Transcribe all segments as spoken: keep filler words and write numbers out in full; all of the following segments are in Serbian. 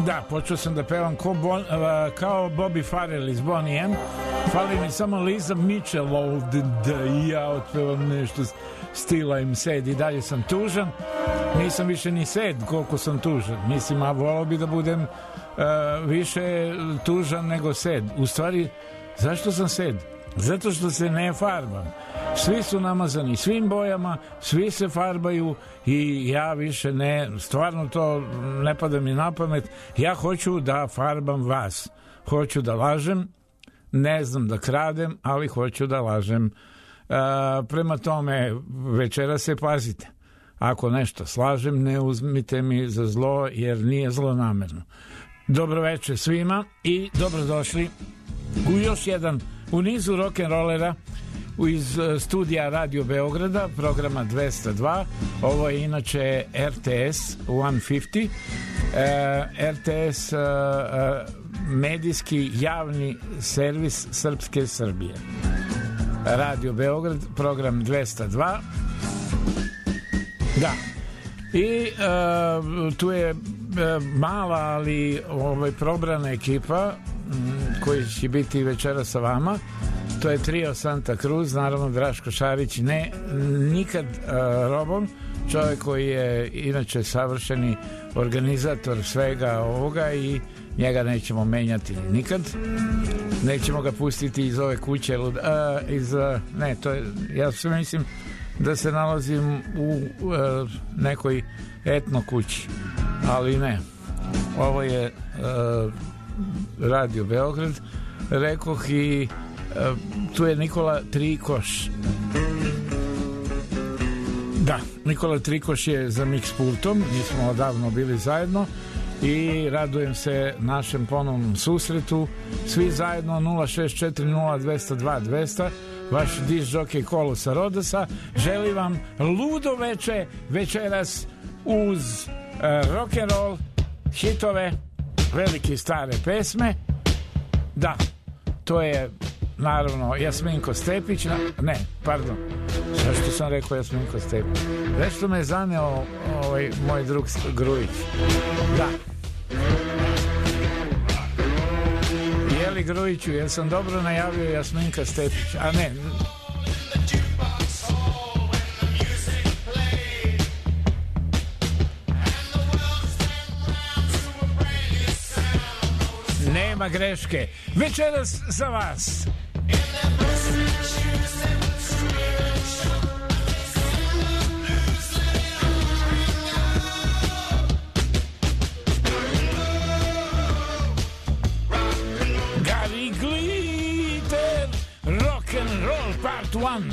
Da, počeo sam da pevam ko bon, uh, kao Bobby Farrell iz Bonnie M. Fali mi samo Liza Mitchell ovde da i ja otpevam nešto stila im sed i dalje sam tužan. Nisam više ni sed koliko sam tužan. Mislim, a volao bi da budem uh, više tužan nego sed. U stvari, zašto sam sed? Zato što se ne farbam. Svi su namazani svim bojama, svi se farbaju i ja više ne, stvarno to ne pada mi na pamet. Ja hoću da farbam vas. Hoću da lažem, ne znam da kradem, ali hoću da lažem. Uh, prema tome, večera se pazite. Ako nešto slažem, ne uzmite mi za zlo, jer nije zlonamerno. Dobro večer svima i dobrodošli u još jedan u nizu rock'n'rollera iz studija Radio Beograda, programa dvesta dva. Ovo je inače R T S sto pedeset, uh, R T S uh, uh, medijski javni servis Srpske Srbije. Radio Beograd, program dvesta dva. Da. I uh, tu je uh, mala, ali ovaj, probrana ekipa m, koji će biti večera sa vama. To je trio Santa Cruz, naravno Draško Šarić, ne nikad uh, Robon, čovjek koji je inače savršeni organizator svega ovoga i njega nećemo menjati nikad. Nećemo ga pustiti iz ove kuće, uh, iz, uh, ne, to je, ja sve mislim da se nalazim u uh, nekoj etno kući, ali ne. Ovo je uh, Radio Beograd, rekoh, i uh, tu je Nikola Trikoš. Da, Nikola Trikoš je za mix pultom, mi smo odavno bili zajedno i radujem se našem ponovnom susretu. Svi zajedno nula šest četiri nula dvesta dva dvesta, vaš diš džokej Kolosa Rodosa. Želim vam ludo veče večeras uz uh, rock'n'roll, hitove, velike stare pesme. Da, to je naravno Jasminko Stepić, na, ne, pardon, zašto sam rekao Jasminko Stepić? Nešto me je zaneo ovaj, moj drug Grujić. Da. Jeli Grujiću, jel sam dobro najavio Jasminka Stepić? A ne. Nema greške. Večeras za vas. Gary Glitter, Rock and Roll Part one.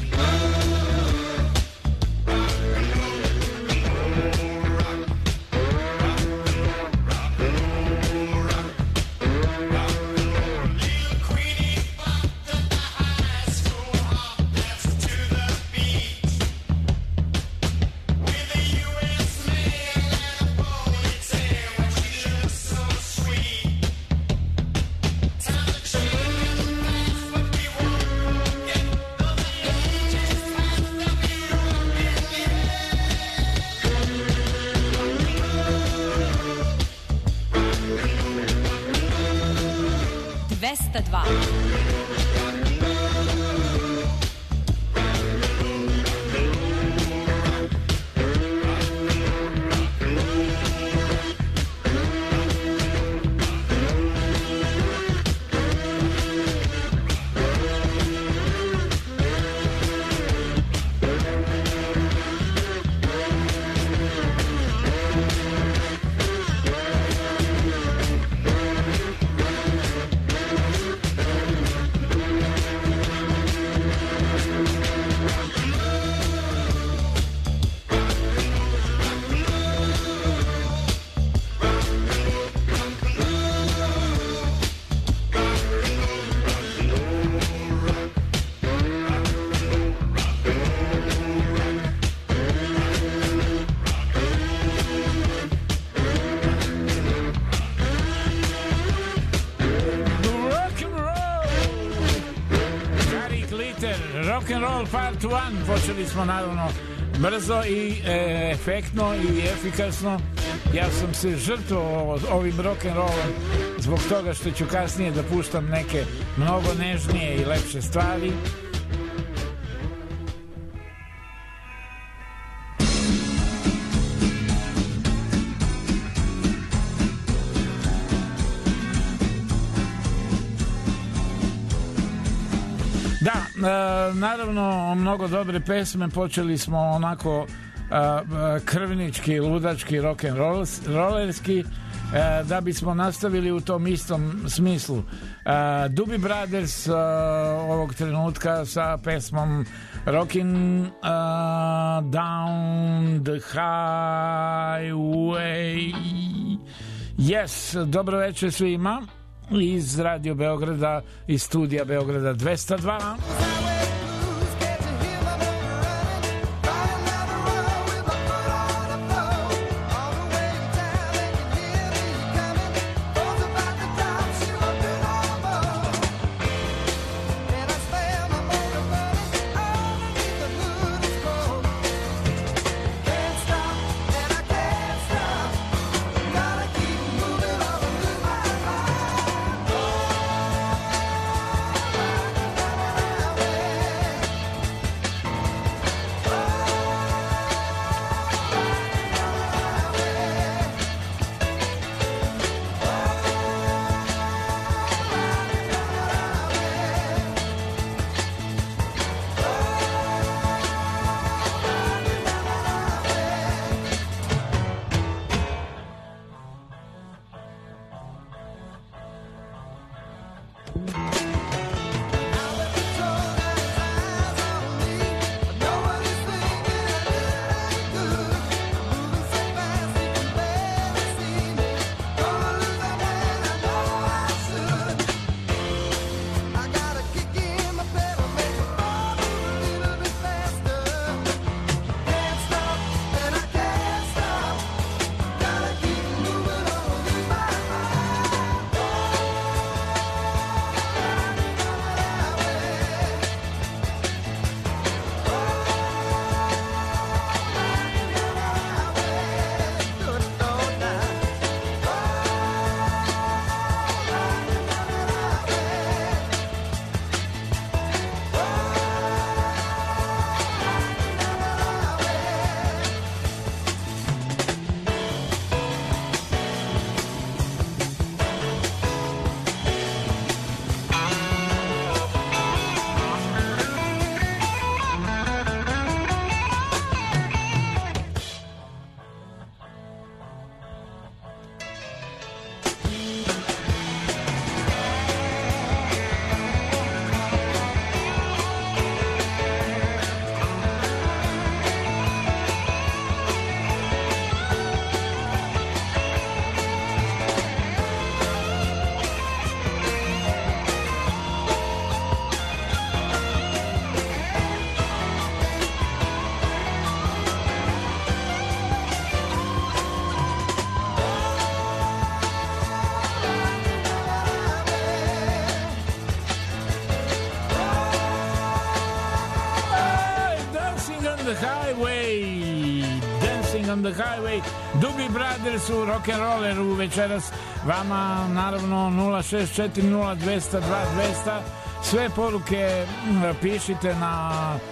dvesta dva. Rock'n'Roll Part one. Počeli smo naravno brzo i e, efektno i efikasno. Ja sam se žrtvovao ovim rock'n'rollom zbog toga što ću kasnije da puštam neke mnogo nežnije i lepše stvari. Da, e, naravno mnogo dobre pesme, počeli smo onako e, krvnički, ludački, rock'n'rollerski, e, da bismo nastavili u tom istom smislu. E, Doobie Brothers e, ovog trenutka sa pesmom Rockin' uh, Down the Highway. Yes, dobro večer svima iz Radio Beograda, iz studija Beograda dvesta dva. on the Highway, Doobie Brothers u rock'n'rolleru večeras. Vama naravno nula šest četiri nula dvesta dva dvesta. Sve poruke pišite na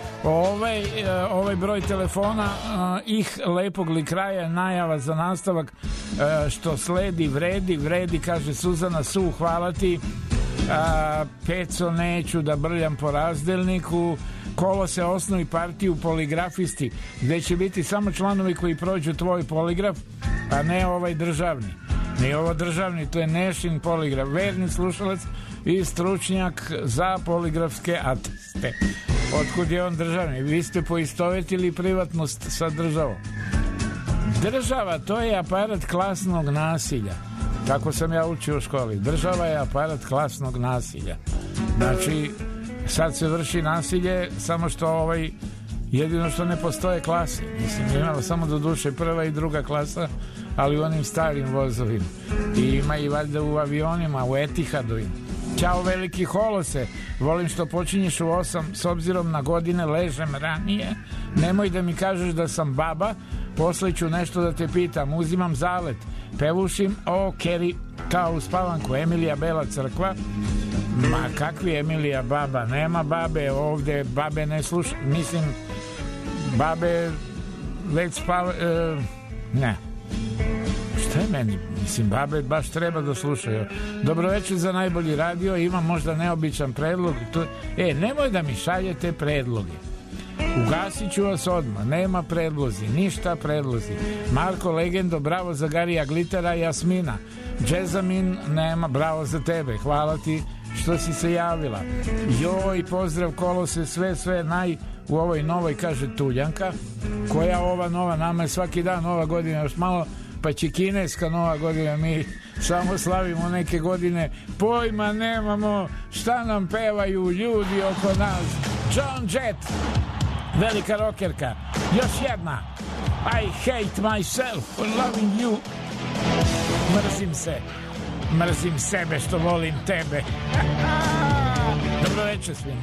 ovaj, ovaj broj telefona. Ih lepog li kraja, najava za nastavak što sledi vredi, vredi, kaže Suzana Su, hvala ti. Peco, neću da brljam po razdelniku. Kolo se osnovi partiju poligrafisti, gde će biti samo članovi koji prođu tvoj poligraf, a ne ovaj državni. Nije ovo državni, to je Nešin poligraf. Verni slušalac i stručnjak za poligrafske ateste. Otkud je on državni? Vi ste poistovetili privatnost sa državom. Država, to je aparat klasnog nasilja. Tako sam ja učio u školi. Država je aparat klasnog nasilja. Znači, sad se vrši nasilje, samo što ovaj, jedino što ne postoje klase. Mislim, imamo samo do duše prva i druga klasa, ali u onim starim vozovima. I ima i valjda u avionima, u Etihadovima. Ćao veliki holose, volim što počinješ u osam, s obzirom na godine ležem ranije, nemoj da mi kažeš da sam baba, posle ću nešto da te pitam, uzimam zalet, pevušim o Keri kao u spavanku, Emilija Bela crkva. Ma kakvi Emilija baba, nema babe ovde, babe ne sluša, mislim babe već spava, e, ne, šta je meni, mislim babe baš treba da slušaju. Dobro večer za najbolji radio, imam možda neobičan predlog, to, e, nemoj da mi šaljete predloge, ugasit ću vas odmah, nema predlozi, ništa predlozi. Marko Legendo, bravo za Garija Glitera i Jasmina. Džezamin, nema, bravo za tebe, hvala ti što si se javila. Joj, pozdrav kolose, sve, sve naj u ovoj novoj, kaže Tuljanka. Koja ova nova, nama je svaki dan nova godina, još malo pa će kineska nova godina, mi samo slavimo neke godine, pojma nemamo šta nam pevaju ljudi oko nas. John Jett, velika rokerka, još jedna, I hate myself for loving you. Mrzim se, mrzim sebe što volim tebe. Dobro večer svima.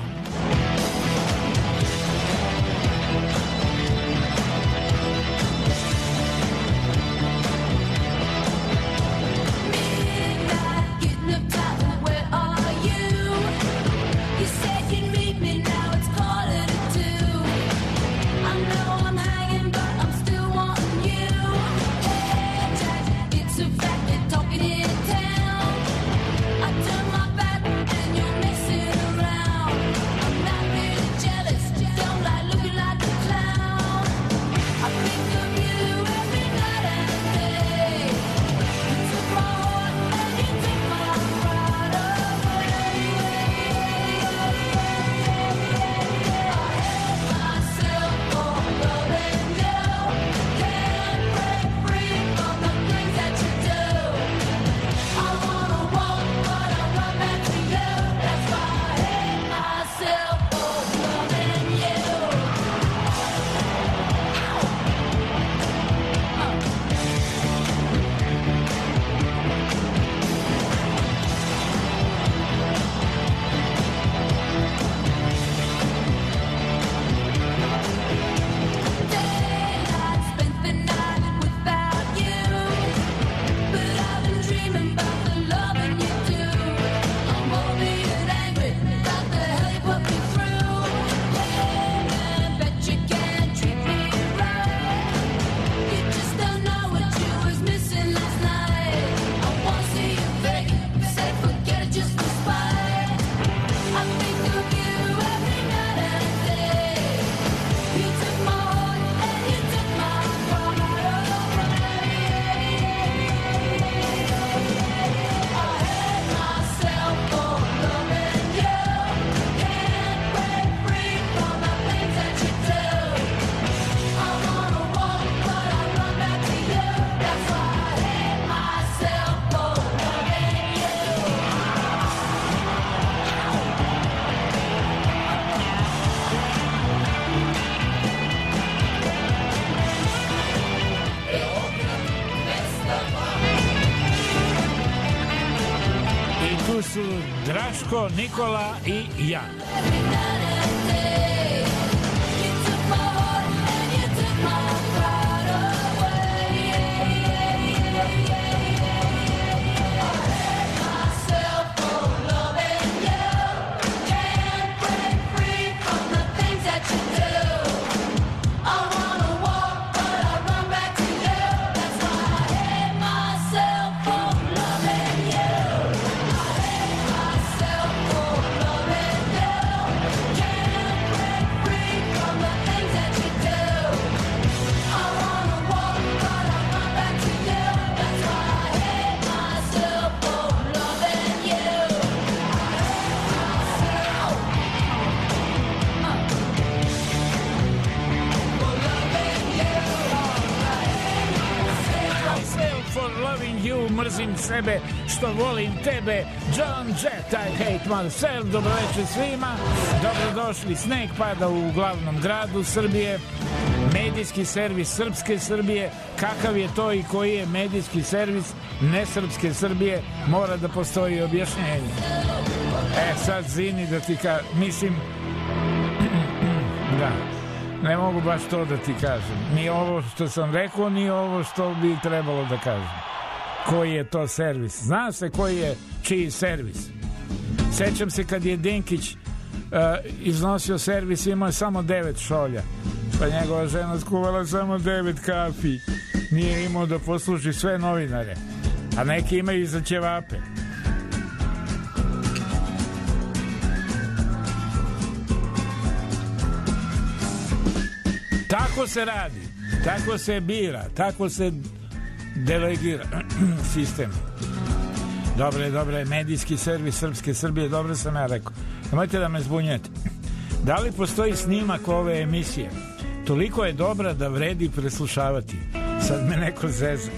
Draško, Nikola i ja. Mrzim sebe što volim tebe. John Jett, I hate myself. Dobro večer svima, dobrodošli. Sneg pada u glavnom gradu Srbije, medijski servis Srpske Srbije. Kakav je to i koji je medijski servis nesrpske Srbije, mora da postoji objašnjenje. E, sad zini da ti ka... Mislim... da. Ne mogu baš to da ti kažem. Ni ovo što sam rekao, ni ovo što bi trebalo da kažem. Koji je to servis? Zna se koji je čiji servis. Sećam se kad je Dinkić uh, iznosio servis, imao je samo devet šolja. Pa njegova žena skuvala samo devet kafi. Nije imao da posluži sve novinare. A neki imaju i za ćevape. Tako se radi, tako se bira, tako se delegira sistem. Dobre, dobre, medijski servis Srpske Srbije, dobro sam ja rekao. Nemojte da me zbunjete. Da li postoji snimak ove emisije? Toliko je dobra da vredi preslušavati. Sad me neko zeze.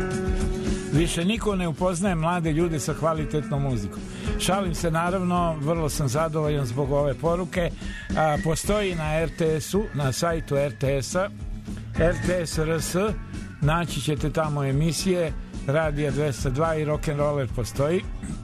Više niko ne upoznaje mlade ljude sa kvalitetnom muzikom. Šalim se, naravno, vrlo sam zadovoljan zbog ove poruke. A, postoji na er te esu, na sajtu er te esa, er te es er es, naći ćete tamo emisije Radija dvesta dva i Rock'n'Roller postoji.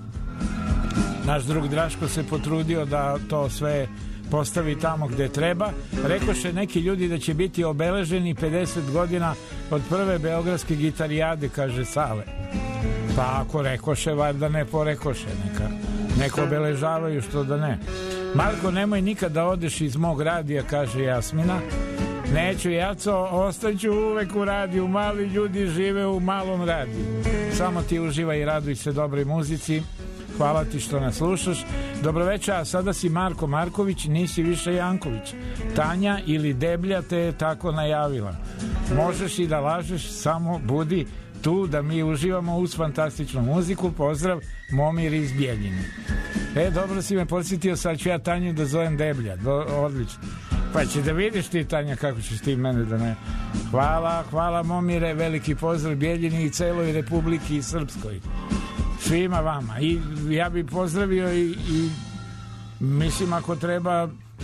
Naš drug Draško se potrudio da to sve postavi tamo gde treba. Rekoše neki ljudi da će biti obeleženi pedeset godina od prve beogradske gitarijade, kaže Sale. Pa ako rekoše, valjda ne porekoše, neka neko obeležavaju, što da ne. Marko, nemoj nikad da odeš iz mog radija, kaže Jasmina. Neću, Jaco, ostaću uvek u radiju. Mali ljudi žive u malom radiju. Samo ti uživaj i raduj se dobroj muzici. Hvala ti što nas slušaš. Dobroveče, a sada si Marko Marković, nisi više Janković. Tanja ili Deblja te je tako najavila. Možeš i da lažeš, samo budi tu da mi uživamo uz fantastičnu muziku. Pozdrav, Momir iz Bijeljine. E, dobro si me podsjetio, sad ću ja Tanju da zovem Deblja. Do, odlično. Pa će da vidiš ti, Tanja, kako ćeš ti mene da ne... Hvala, hvala Momire, veliki pozdrav Bijeljini i celoj Republiki i Srpskoj. Svima vama. I ja bih pozdravio i, i mislim ako treba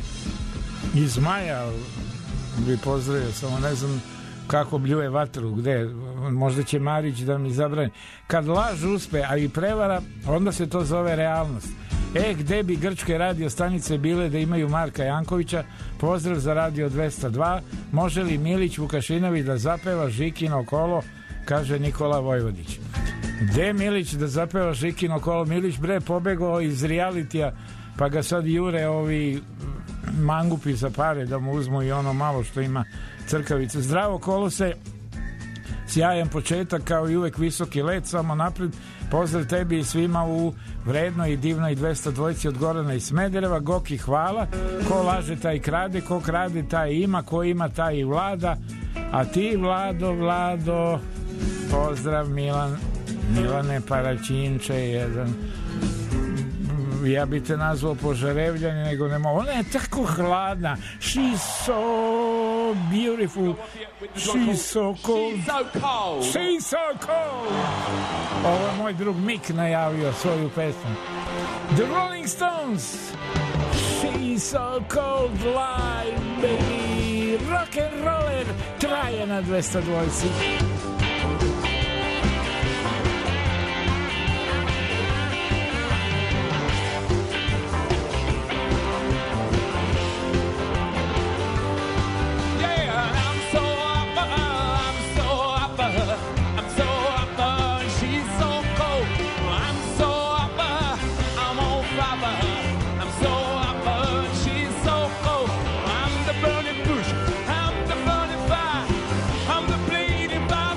i Zmaja bi pozdravio, samo ne znam kako bljuje vatru, gde, možda će Marić da mi zabrani. Kad laž uspe, a i prevara, onda se to zove realnost. E, gde bi grčke radio stanice bile da imaju Marka Jankovića? Pozdrav za Radio dvesta dva. Može li Milić Vukašinović da zapeva Žikino kolo, kaže Nikola Vojvodić. Gde Milić da zapeva Žikino kolo? Milić bre pobegao iz realitija, pa ga sad jure ovi mangupi za pare da mu uzmu i ono malo što ima crkavice. Zdravo Kolose, sjajan početak kao i uvek visoki let, samo napred. Pozdrav tebi i svima u vrednoj i divnoj dvesta dvojici od Gorana i Smedereva. Goki, hvala. Ko laže taj krade, ko krade taj ima, ko ima taj i vlada. A ti Vlado, Vlado, pozdrav Milan, Milane Paraćinče jedan. Ja bi te nazvao požarevljanje, nego ne mogu. Ona je tako hladna. She's so beautiful. She's so cold. She's so cold. Ovo je moj drug Mik najavio svoju pesmu. The Rolling Stones. She's so cold live, baby. Rock'n'Roller traje na dvesta dvojci. I'm the bleeding fire. I'm the bleeding fire.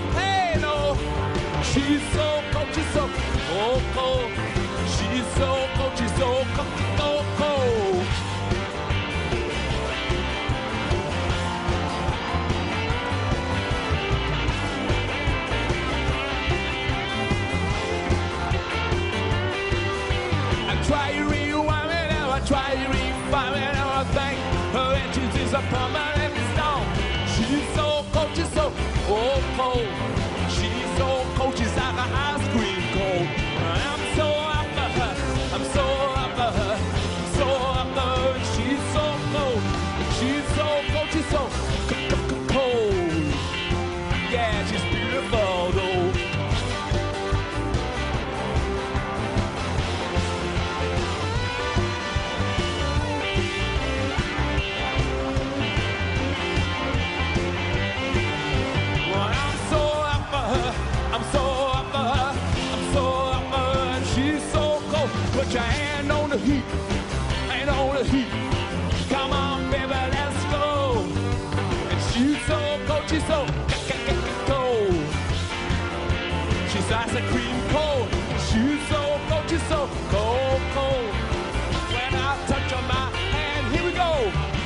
put your hand on the heat, hand on the heat. Come on, baby, let's go. And she's so cold, she's so cold. She's ice cream cold. She's so cold, she's so cold, cold. When I touch her, my hand, here we go.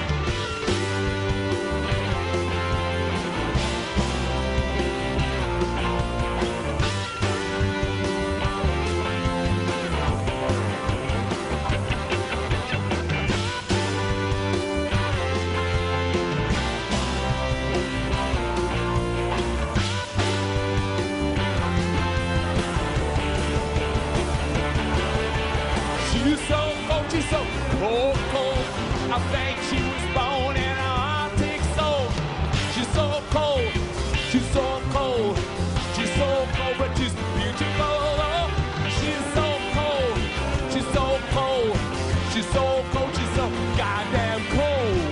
She's so cold, cold. I think she was born in an Arctic soul. She's so cold, she's so cold. She's so cold, but she's beautiful. Oh, she's so cold, she's so cold. She's so cold, she's so goddamn cold.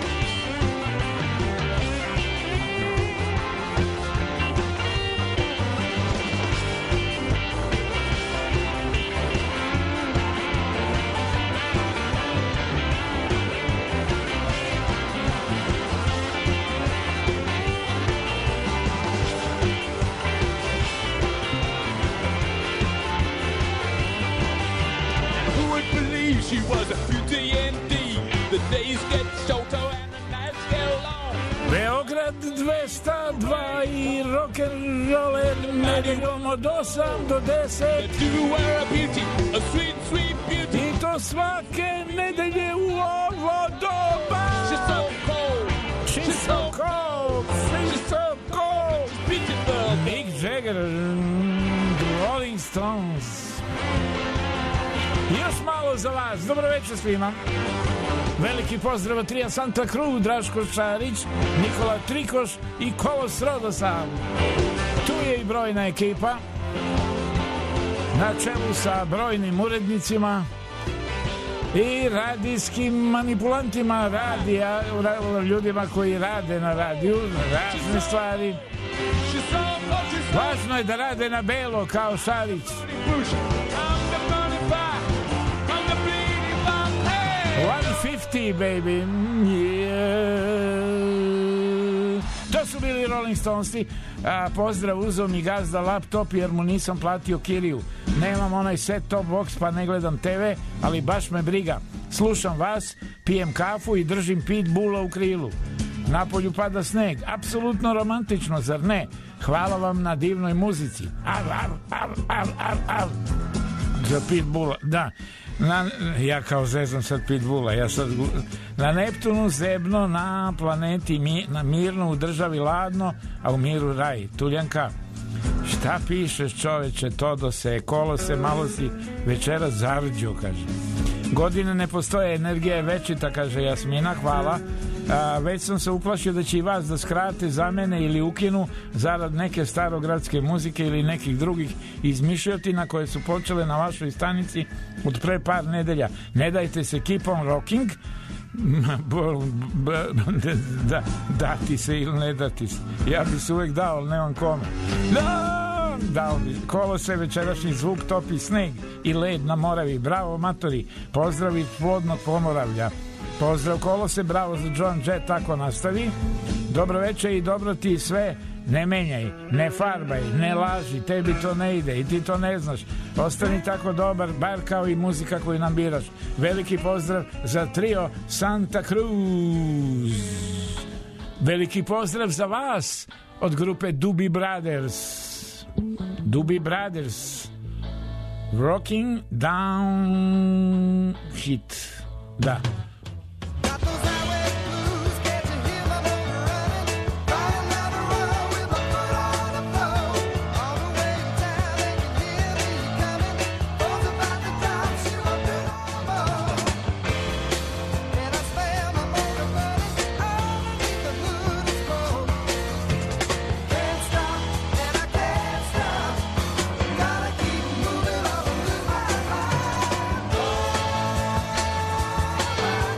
She was a beauty indeed. The days get shorter and the nights get long. Beograd dvesta dva i rock'n'roller nedeljom od osam do deset. You were a beauty, a sweet, sweet beauty. I to svake nedelje u ovo doba. She's so cold, She's, she's so cold, she's so cold. Beautiful. Mick Jagger, Rolling Stones. Još malo za vas. Dobro večer svima. Veliki pozdrav od Trija Santa Cruz, Draško Šarić, Nikola Trikoš i Kolos Rodosa. Tu je i brojna ekipa na čelu sa brojnim urednicima i radijskim manipulantima radija, ljudima koji rade na radiju razne stvari. Važno je da rade na belo kao Šarić. one fifty, baby. Yeah. To su bili Rolling Stonesi. A, pozdrav, uzeo mi gazda laptop jer mu nisam platio kiriju. Nemam onaj set top box pa ne gledam te ve, ali baš me briga. Slušam vas, pijem kafu i držim pitbulla u krilu. Napolju pada sneg. Apsolutno romantično, zar ne? Hvala vam na divnoj muzici. Al, al, al, al, al, al. Za pitbulla, da. Na, ja kao zezam sad pitbulla, ja sad na Neptunu zebno, na planeti mi, na mirno, u državi ladno, a u miru raj. Tuljanka, šta pišeš čoveče, Todose, Kolose, malo si večera zarđo, kaže. Godine ne postoje, energija je večita, kaže Jasmina, hvala. A, već sam se uplašio da će i vas da skrate za mene ili ukinu zarad neke starogradske muzike ili nekih drugih izmišljotina koje su počele na vašoj stanici od pre par nedelja. Ne dajte se, keep on rocking. da, dati se ili ne dati se. Ja bi se uvek dao, ali nemam kome. No! Dao bi. Kolose, večerašnji zvuk topi sneg i led na Moravi. Bravo, matori. Pozdrav iz plodnog Pomoravlja. Pozdrav Kolose, bravo za John Jett, tako nastavi. Dobro večer i dobro ti sve. Ne menjaj, ne farbaj, ne laži, tebi to ne ide i ti to ne znaš. Ostani tako dobar, bar kao i muzika koju nam biraš. Veliki pozdrav za trio Santa Cruz. Veliki pozdrav za vas od grupe Doobie Brothers. Doobie Brothers. Rocking Down Hit. Da. Bye.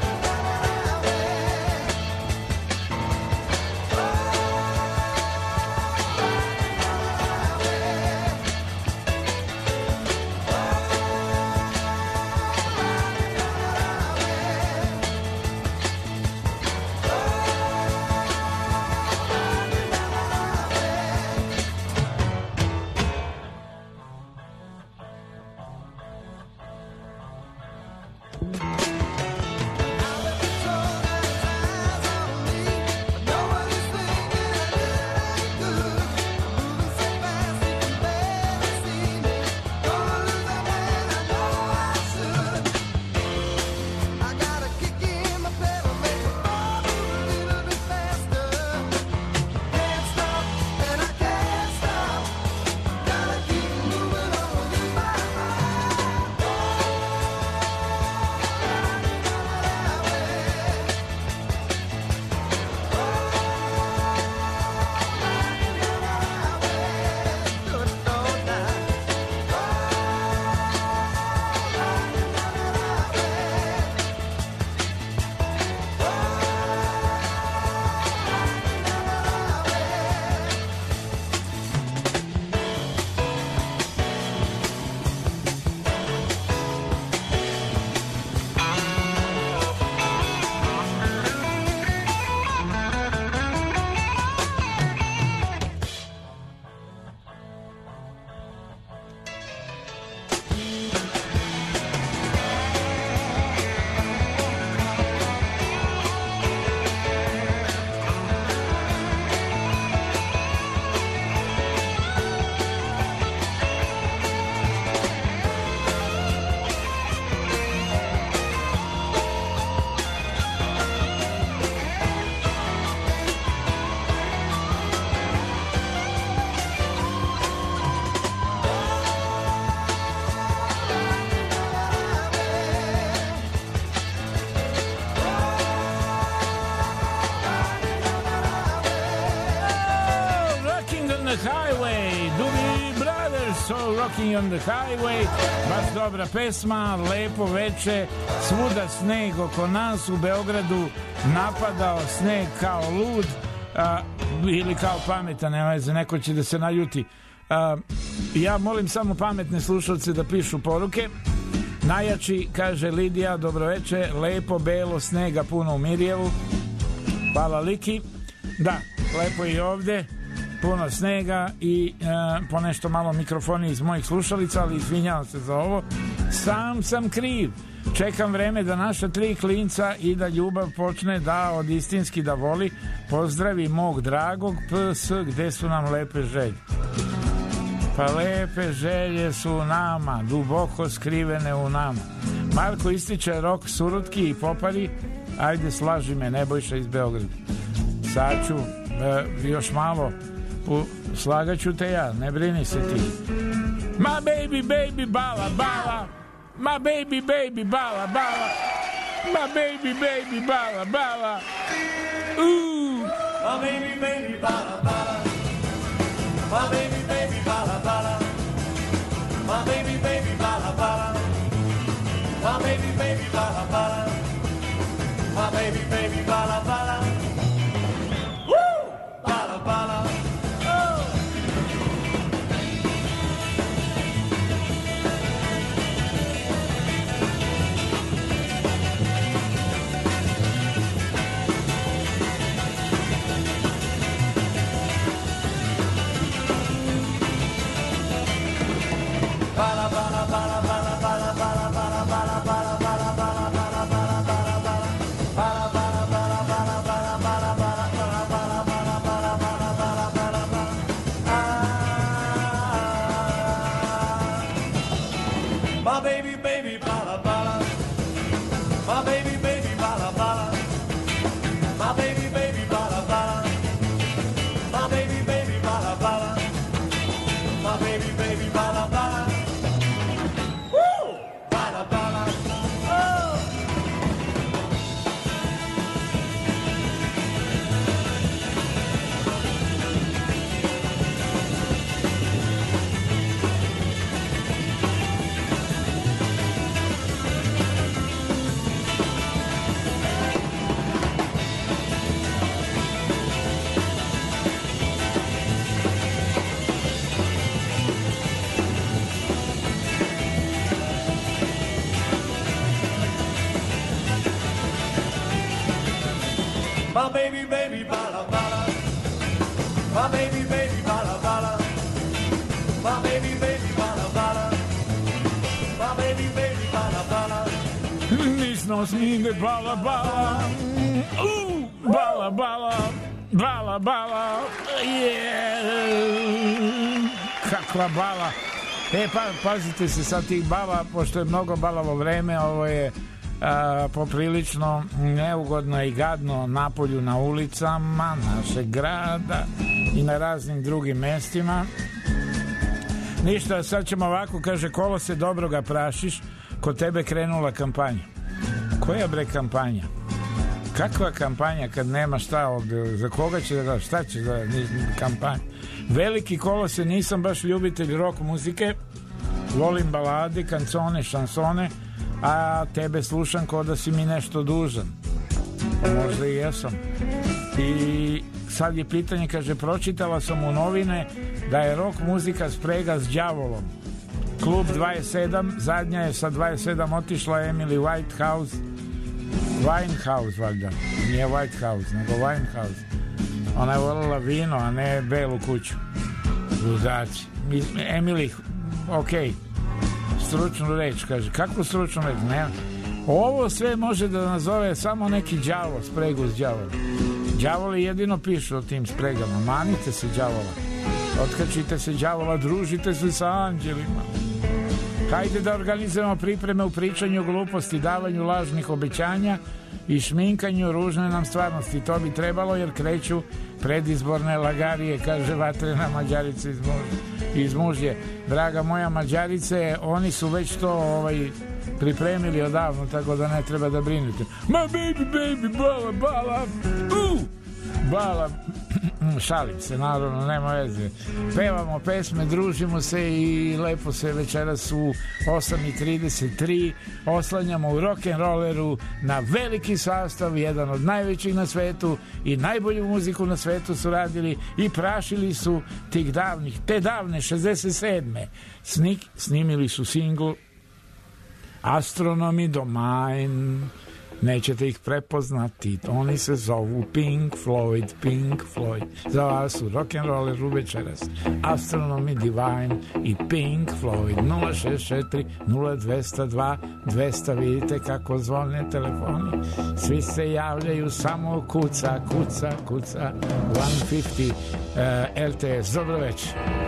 Soul Rocking on the Highway, baš dobra pesma, lepo veče, svuda sneg oko nas, u Beogradu napadao sneg kao lud, a, ili kao pametan, nema veze, neko će da se naljuti. A, ja molim samo pametne slušalce da pišu poruke. Najjači, kaže Lidija, dobroveče, lepo belo snega puno u Mirjevu. Hvala Liki. Da, lepo i ovde, puno snega i e, ponešto malo mikrofoni iz mojih slušalica, ali izvinjavam se za ovo. Sam sam kriv. Čekam vreme da naša tri klinca i da ljubav počne da od istinski da voli. Pozdravi mog dragog P S, gde su nam lepe želje. Pa lepe želje su u nama, duboko skrivene u nama. Marko ističe rok Surutki i Popari. Ajde, slaži me, Nebojša iz Beograda. Sad ću e, još malo u, slagaću te ja, ne brini se ti. My baby, baby, bala, bala. My baby, baby, bala, bala. My baby, baby, bala, bala. Ooh. My baby, baby, bala, bala. My baby, baby, bala, bala. My baby, baby, bala, bala. My baby, baby, bala, bala. My baby, baby, bala, bala. Woo! Bala, bala. Oh! Bala, bala, bala, bala, bala, bala, bala, bala, bala, bala, bala, bala, bala, bala, bala. My baby, baby, bala, bala. My baby, baby, bala, bala. My baby, baby, bala, bala. My baby, baby, bala, bala. My baby, baby, bala, bala. Woo! Bala, bala. Oh! My baby, baby, bala, bala. My baby, baby, bala, bala. My baby, baby, bala, bala. My baby, baby, bala, bala. Nismo snime, bala, bala. Uh, bala, bala. Bala, bala. Yeah. Kakva bala. E, pa, pazite se sad tih bala, pošto je mnogo balavo vreme, ovo je a, poprilično neugodno i gadno napolju na ulicama našeg grada i na raznim drugim mestima. Ništa, sad ćemo ovako, kaže, kolo se dobro ga prašiš, kod tebe krenula kampanja. Koja bre kampanja? Kakva kampanja kad nema šta od, za koga će da, šta će da, kampanja? Veliki kolose, nisam baš ljubitelj rock muzike, volim balade, kancone, šansone, a tebe slušam ko da si mi nešto dužan. Možda i jesam. I sad je pitanje, kaže, pročitala sam u novine da je rock muzika sprega s đavolom. Klub dvadeset sedam, zadnja je sa dvadeset sedam otišla Emily Whitehouse, Winehouse valjda, nije Whitehouse, nego Winehouse. Ona je volila vino, a ne belu kuću. Ludaci. Emily, okej, okay. Stručnu reč, kaže. Kakvu stručnu reč? Ne. Ovo sve može da nazove samo neki đavo, spregu s đavolom. Đavoli jedino pišu o tim spregama. Manite se đavola. Otkačite se đavola, družite se sa anđelima. Hajde da organizujemo pripreme u pričanju gluposti, davanju lažnih obećanja i šminkanju ružne nam stvarnosti. To bi trebalo jer kreću predizborne lagarije, kaže vatrena Mađarica iz, muž, iz Mužje. Draga moja Mađarice, oni su već to ovaj, pripremili odavno, tako da ne treba da brinete. Ma baby, baby, bala, bala, uh, bala, šalim se, naravno, nema veze. Pevamo pesme, družimo se i lepo se večeras u osam i trideset tri oslanjamo u rock'n'rolleru na veliki sastav, jedan od najvećih na svetu i najbolju muziku na svetu su radili i prašili su tih davnih, te davne šezdeset sedme Snik, snimili su singl Astronomy Domain. Nećete ih prepoznati, oni se zovu Pink Floyd, Pink Floyd. Za vas su rock'n'rolleru večeras Astronomy Divine i Pink Floyd. Nula šest četiri nula dvesta dva dvesta. Vidite kako zvone telefoni, svi se javljaju, samo kuca, kuca, kuca. sto pedeset uh, L T S. Dobro večer.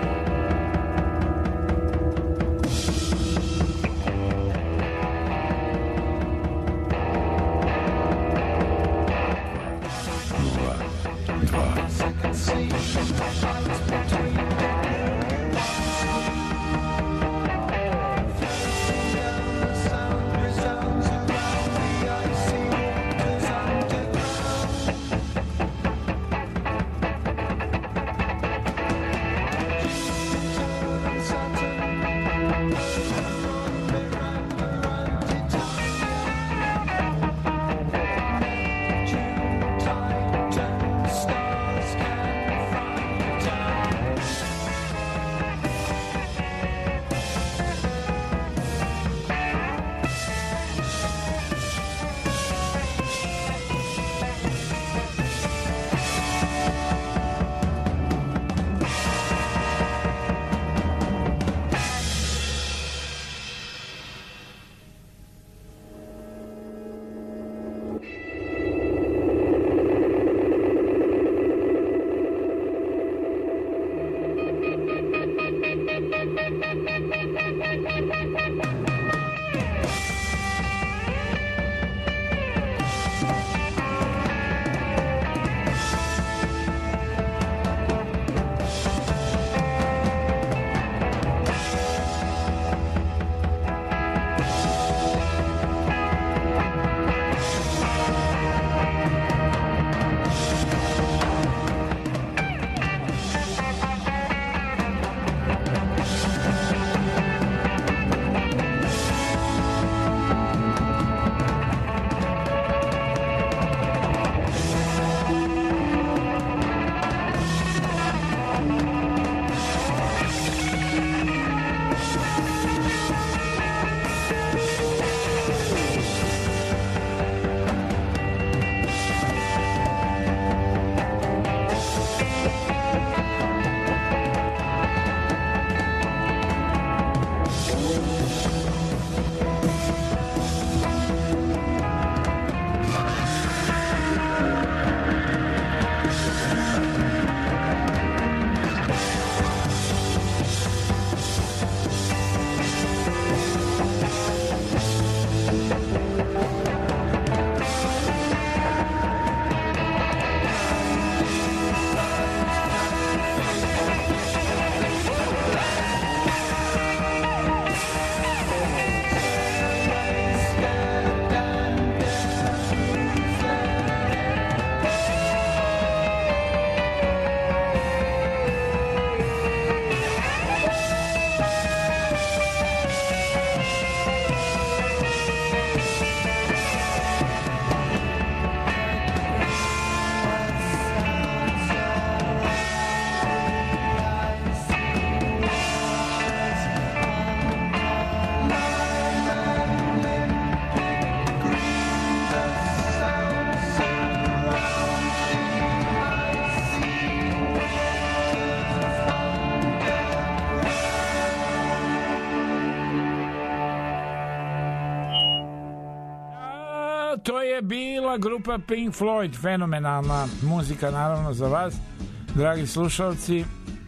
To je bila grupa Pink Floyd, fenomenalna muzika naravno za vas, dragi slušalci.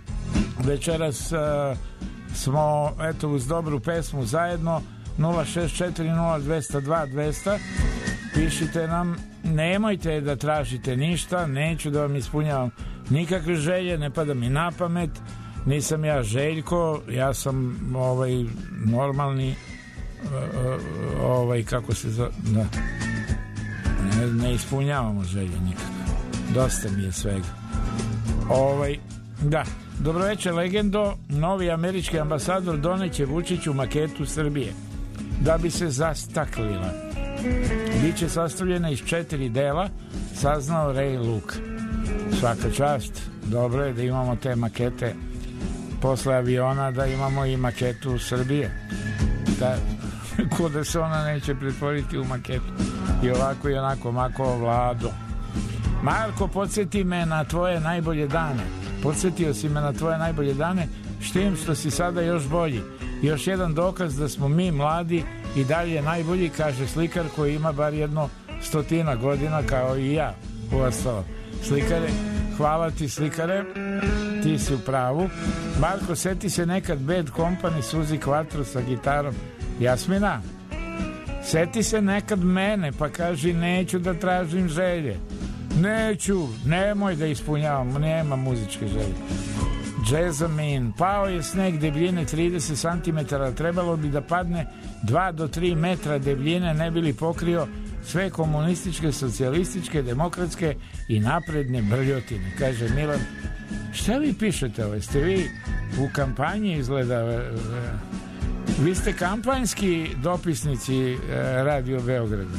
Večeras uh, smo eto uz dobru pesmu zajedno. Nula šest četiri nula dvesta dva dvesta. Pišite nam, nemojte da tražite ništa, neću da vam ispunjavam nikakve želje, ne pada mi na pamet, nisam ja Željko, ja sam ovaj normalni ovaj kako se zove, da. Ne, ne ispunjavamo želje nikako, dosta mi je svega. Ovaj, da, dobroveče legendo, novi američki ambasador doneće Vučiću maketu Srbije da bi se zastaklila. Biće sastavljena iz četiri dela, saznao Ray Luke. Svaka čast, dobro je da imamo te makete posle aviona, da imamo i maketu Srbije. Da, ko da se ona neće pretvoriti u maketu. I ovako i onako, mako Vlado. Marko, podsjeti me na tvoje najbolje dane. Podsjetio si me na tvoje najbolje dane, s tim što si sada još bolji. Još jedan dokaz da smo mi mladi i dalje najbolji, kaže slikar koji ima bar jedno stotina godina kao i ja. Uostalo. Slikare, hvala ti slikare, ti si u pravu. Marko, seti se nekad Bad Company, Suzi Quattro sa gitarom. Jasmina, seti se nekad mene pa kaži neću da tražim želje. Neću, nemoj da ispunjavam, nema muzičke želje. Jazzamin, pao je sneg debljine trideset centimetara, trebalo bi da padne dva do tri metra debljine, ne bi li pokrio sve komunističke, socijalističke, demokratske i napredne brljotine, kaže Milan. Šta vi pišete ovo? Ste vi u kampanji izgleda? Vi ste kampanjski dopisnici Radio Beograda.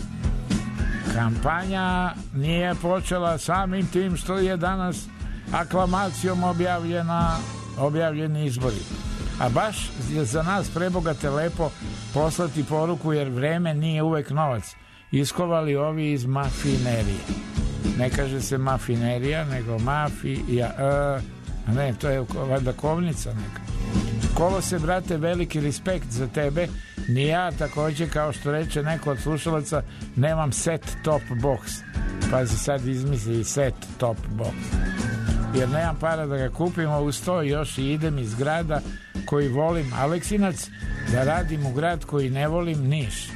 Kampanja nije počela samim tim što je danas aklamacijom objavljena, objavljeni izbori. A baš je za nas prebogate lepo poslati poruku, jer vreme nije uvek novac. Iskovali ovi iz mafinerije. Ne kaže se mafinerija, nego mafija. E, ne, to je valjda kovnica neka. Kolo se, brate, veliki respekt za tebe. Ni ja takođe, kao što reče neko od slušalaca, nemam set top box. Pazi, sad izmisli set top box. Jer nemam para da ga kupimo, uz to još i idem iz grada koji volim, Aleksinac, da radim u grad koji ne volim, Niš.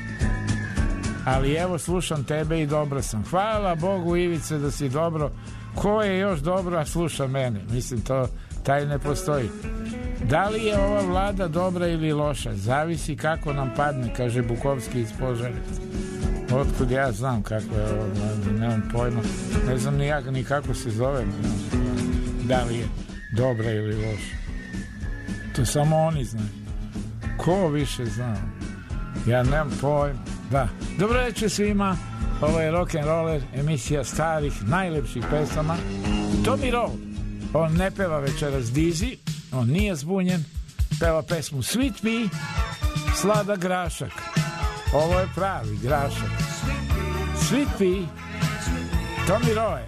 Ali evo, slušam tebe i dobro sam. Hvala Bogu, Ivice, da si dobro. Ko je još dobro, a sluša mene? Mislim, to taj ne postoji. Da li je ova vlada dobra ili loša? Zavisi kako nam padne, kaže Bukovski iz Požarevca. Otkud ja znam kako je ova vlada, nemam pojma. Ne znam ni ja ni kako se zove. Da li je dobra ili loša? To samo oni znaju. Ko više zna? Ja nemam pojma. Da. Dobro večer svima. Ovo je Rock'n'Roller, emisija starih, najlepših pesama. Tommy Roll. On ne peva večeras Dizzy, on nije zbunjen, peva pesmu Sweet Pea, Slada grašak. Ovo je pravi grašak. Sweet Pea, Tommy Roy.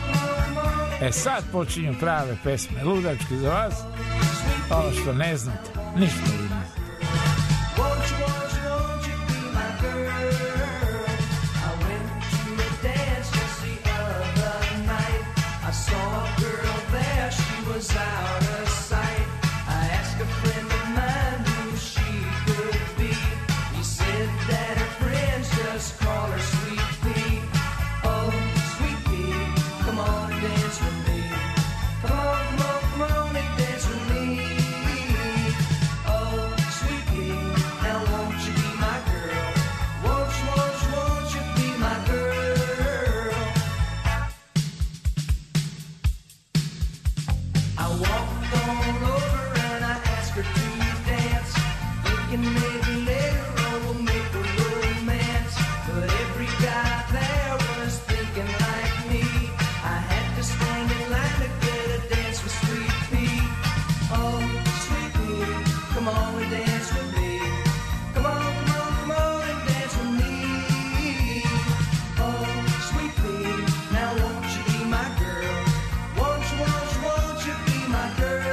E sad počinju prave pesme, ludačke za vas. Ono što ne znate, ništa vi ne znate. Was out of sight. I asked a friend of mine who she could be. He said that her friends just call her Sweet Pea. Oh, Sweet Pea, come on and dance with me. Come on, come on, come on and dance with me. Oh, Sweet Pea, now won't you be my girl? Won't you, won't you, won't you be my girl? I walked on over and I asked her to dance, thinking maybe later on we'll make a romance. But every guy there was thinking like me. I had to stand in line to get a dance with Sweet Pea. Oh, Sweet Pea, come on and dance with me. Come on, come on, come on and dance with me. Oh, Sweet Pea, now won't you be my girl? Won't you, won't you, won't you be my girl?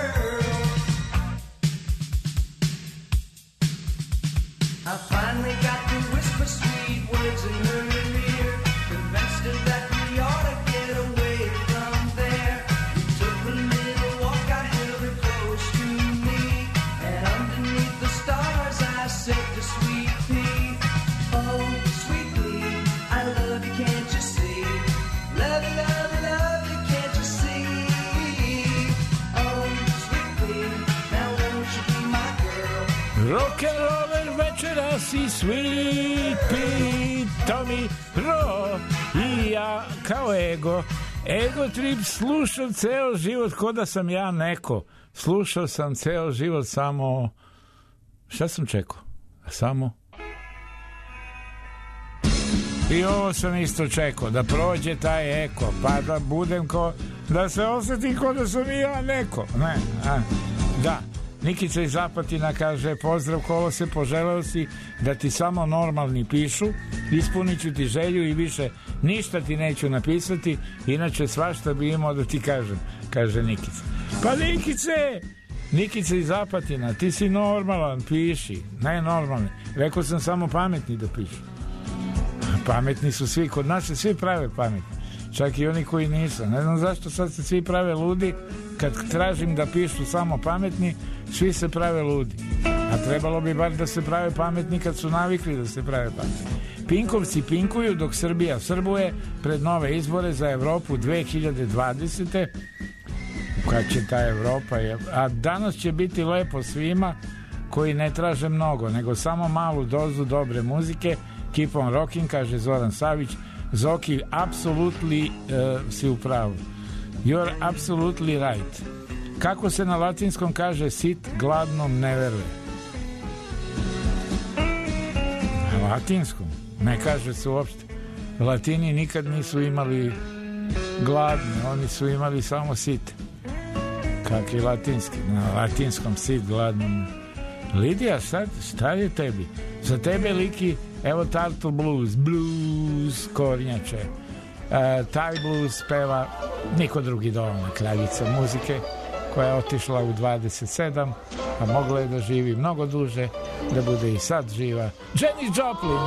I finally got to whisper sweet words in her ear, convinced her that we ought to get away from there. We took a little walk, I held her close to me, and underneath the stars I said to Sweet Pea, oh, Sweet Pea, I love you, can't you see? Love you, love you, love you, can't you see? Oh, Sweet Pea, now won't you be my girl? Rock'n'Roller večeras i Sweet Pea, Tommy Roll i ja kao ego Ego Trip slušao ceo život ko da sam ja neko. Slušao sam ceo život samo... Šta sam čekao? Samo... I ovo sam isto čekao, da prođe taj eko, pa da budem ko... Da se osjetim ko da sam i ja neko. Ne, a, da. Nikica iz Zapatina kaže, pozdrav Kolose, poželeo si da ti samo normalni pišu, ispunit ću ti želju i više ništa ti neću napisati, inače svašta bi imao da ti kažem, kaže Nikica. Pa Nikice, Nikica iz Zapatina, ti si normalan, piši, ne normalni. Rekao sam samo pametni da pišu. Pametni su svi, kod nas se svi prave pametni, čak i oni koji nisu. Ne znam zašto sad se svi prave ludi. Kad tražim da pišu samo pametni, svi se prave ludi. A trebalo bi bar da se prave pametni kad su navikli da se prave pametni. Pinkovci pinkuju dok Srbija srbuje pred nove izbore za Evropu dve hiljade dvadesete. Kad će ta Evropa? A danas će biti lepo svima koji ne traže mnogo, nego samo malu dozu dobre muzike. Keep on rocking, kaže Zoran Savić. Zoki, apsolutni uh, si u pravu. You're absolutely right. Kako se na latinskom kaže sit gladnom ne veruje? Na latinskom? Ne kaže se uopšte. Latini nikad nisu imali gladne, oni su imali samo sit. Kak je latinski? Na latinskom sit gladnom. Lidija, sad, šta je tebi? Za tebe liki, evo Turtle Blues, blues kornjače. Uh, taj blues peva niko drugi dovoljna kraljica muzike koja je otišla u dvadeset sedam, a mogla je da živi mnogo duže, da bude i sad živa. Janis Joplin.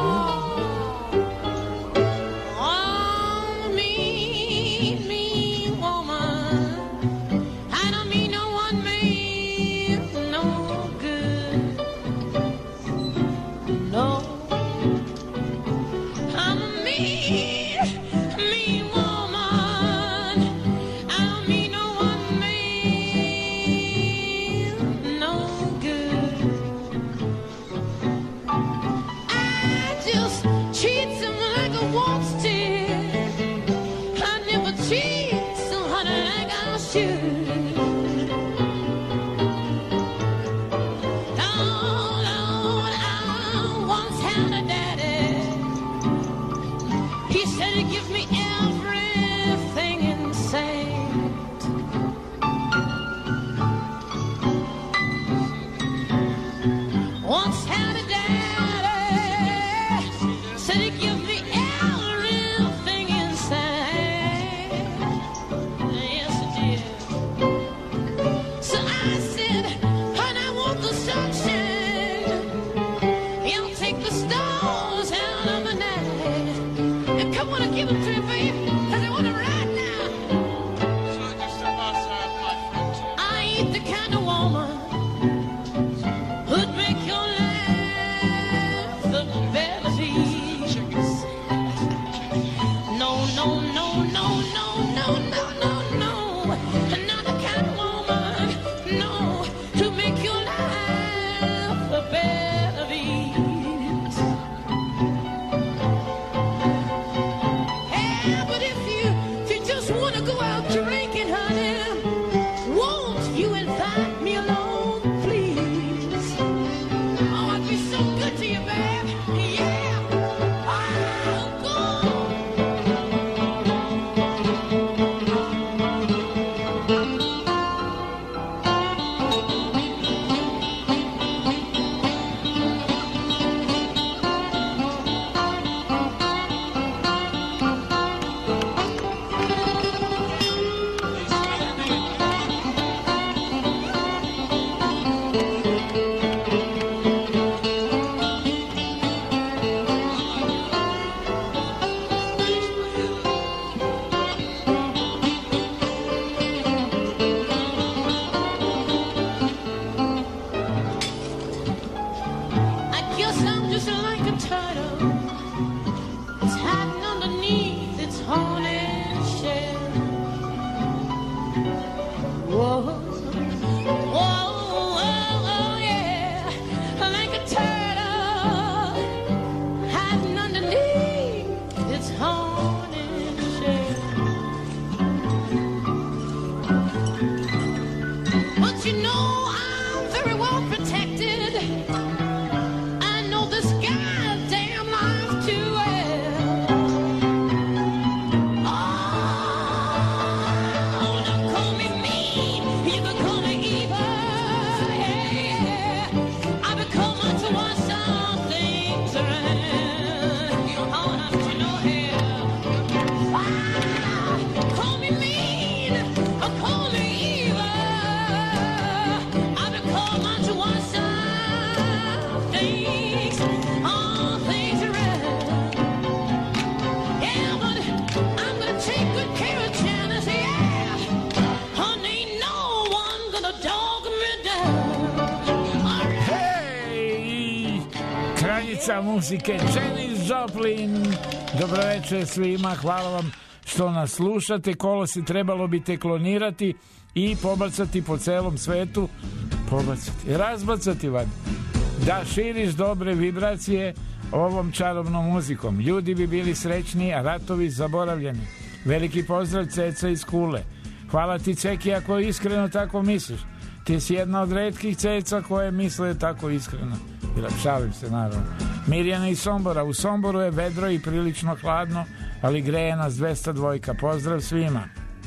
Kraljica muzike Janis Joplin. Dobro večer svima, hvala vam što nas slušate. Kolo se trebalo bi te klonirati i pobacati po celom svetu, pobacati, razbacati van, da širiš dobre vibracije ovom čarobnom muzikom. Ljudi bi bili srećni, a ratovi zaboravljeni. Veliki pozdrav Ceca iz Kule. Hvala ti Ceki ako iskreno tako misliš. Ti si jedna od retkih Ceca koje misle tako iskreno. Šalim se naravno. Mirjana iz Sombora. U Somboru je vedro i prilično hladno, ali greje nas dvesta dva. Pozdrav svima.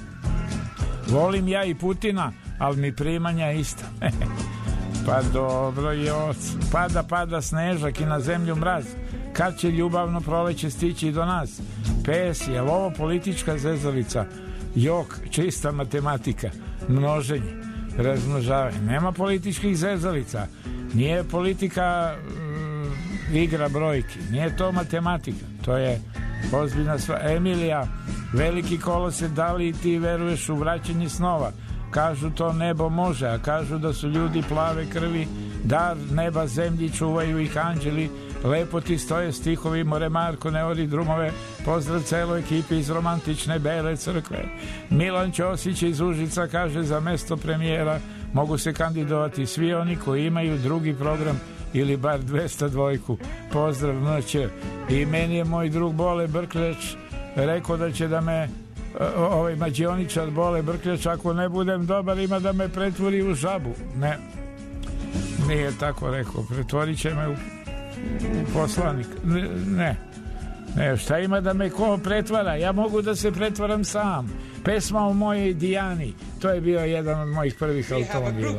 Volim ja i Putina, ali mi primanja ista. Pa dobro, joc. Pada, pada snežak i na zemlju mraz. Kad će ljubavno proleće stići do nas? Pes, je li ovo politička zezalica? Jok, čista matematika. Množenje, razmnožavanje. Nema političkih zezalica. Nije politika uh, igra brojki. Nije to matematika. To je ozbiljna stvar. Emilija, veliki kolose, da li ti veruješ u vraćanje snova? Kažu to nebo može, a kažu da su ljudi plave krvi, dar neba zemlji, čuvaju ih anđeli, lepo ti stoje stihovi, more Marko, ne ori drumove, pozdrav celoj ekipi iz romantične Bele crkve. Milan Ćosić iz Užica kaže za mesto premijera mogu se kandidovati svi oni koji imaju drugi program ili bar dvesta dva. Pozdrav M Ć. I meni je moj drug Bole Brkljač rekao da će da me ovaj mađioničar Bole Brkljač, ako ne budem dobar ima da me pretvori u žabu. Ne, nije tako rekao, pretvorit će me u, u poslanik. Ne, ne, ne, šta ima da me ko pretvara? Ja mogu da se pretvaram sam. Pesma o mojej Dijani, to je bio jedan od mojih prvih automobila.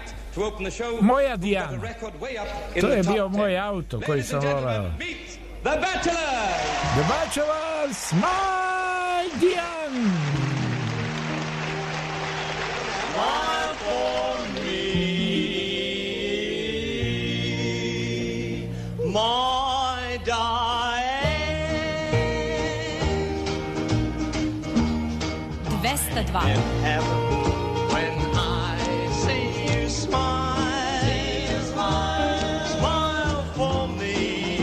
Moja Dijana, to je bio moj auto koji sam volao. The Bachelors! The Bachelors, my Diane! Smile for me, my Diane. dvesta dva. In heaven, when I see you smile, see you smile, smile for me.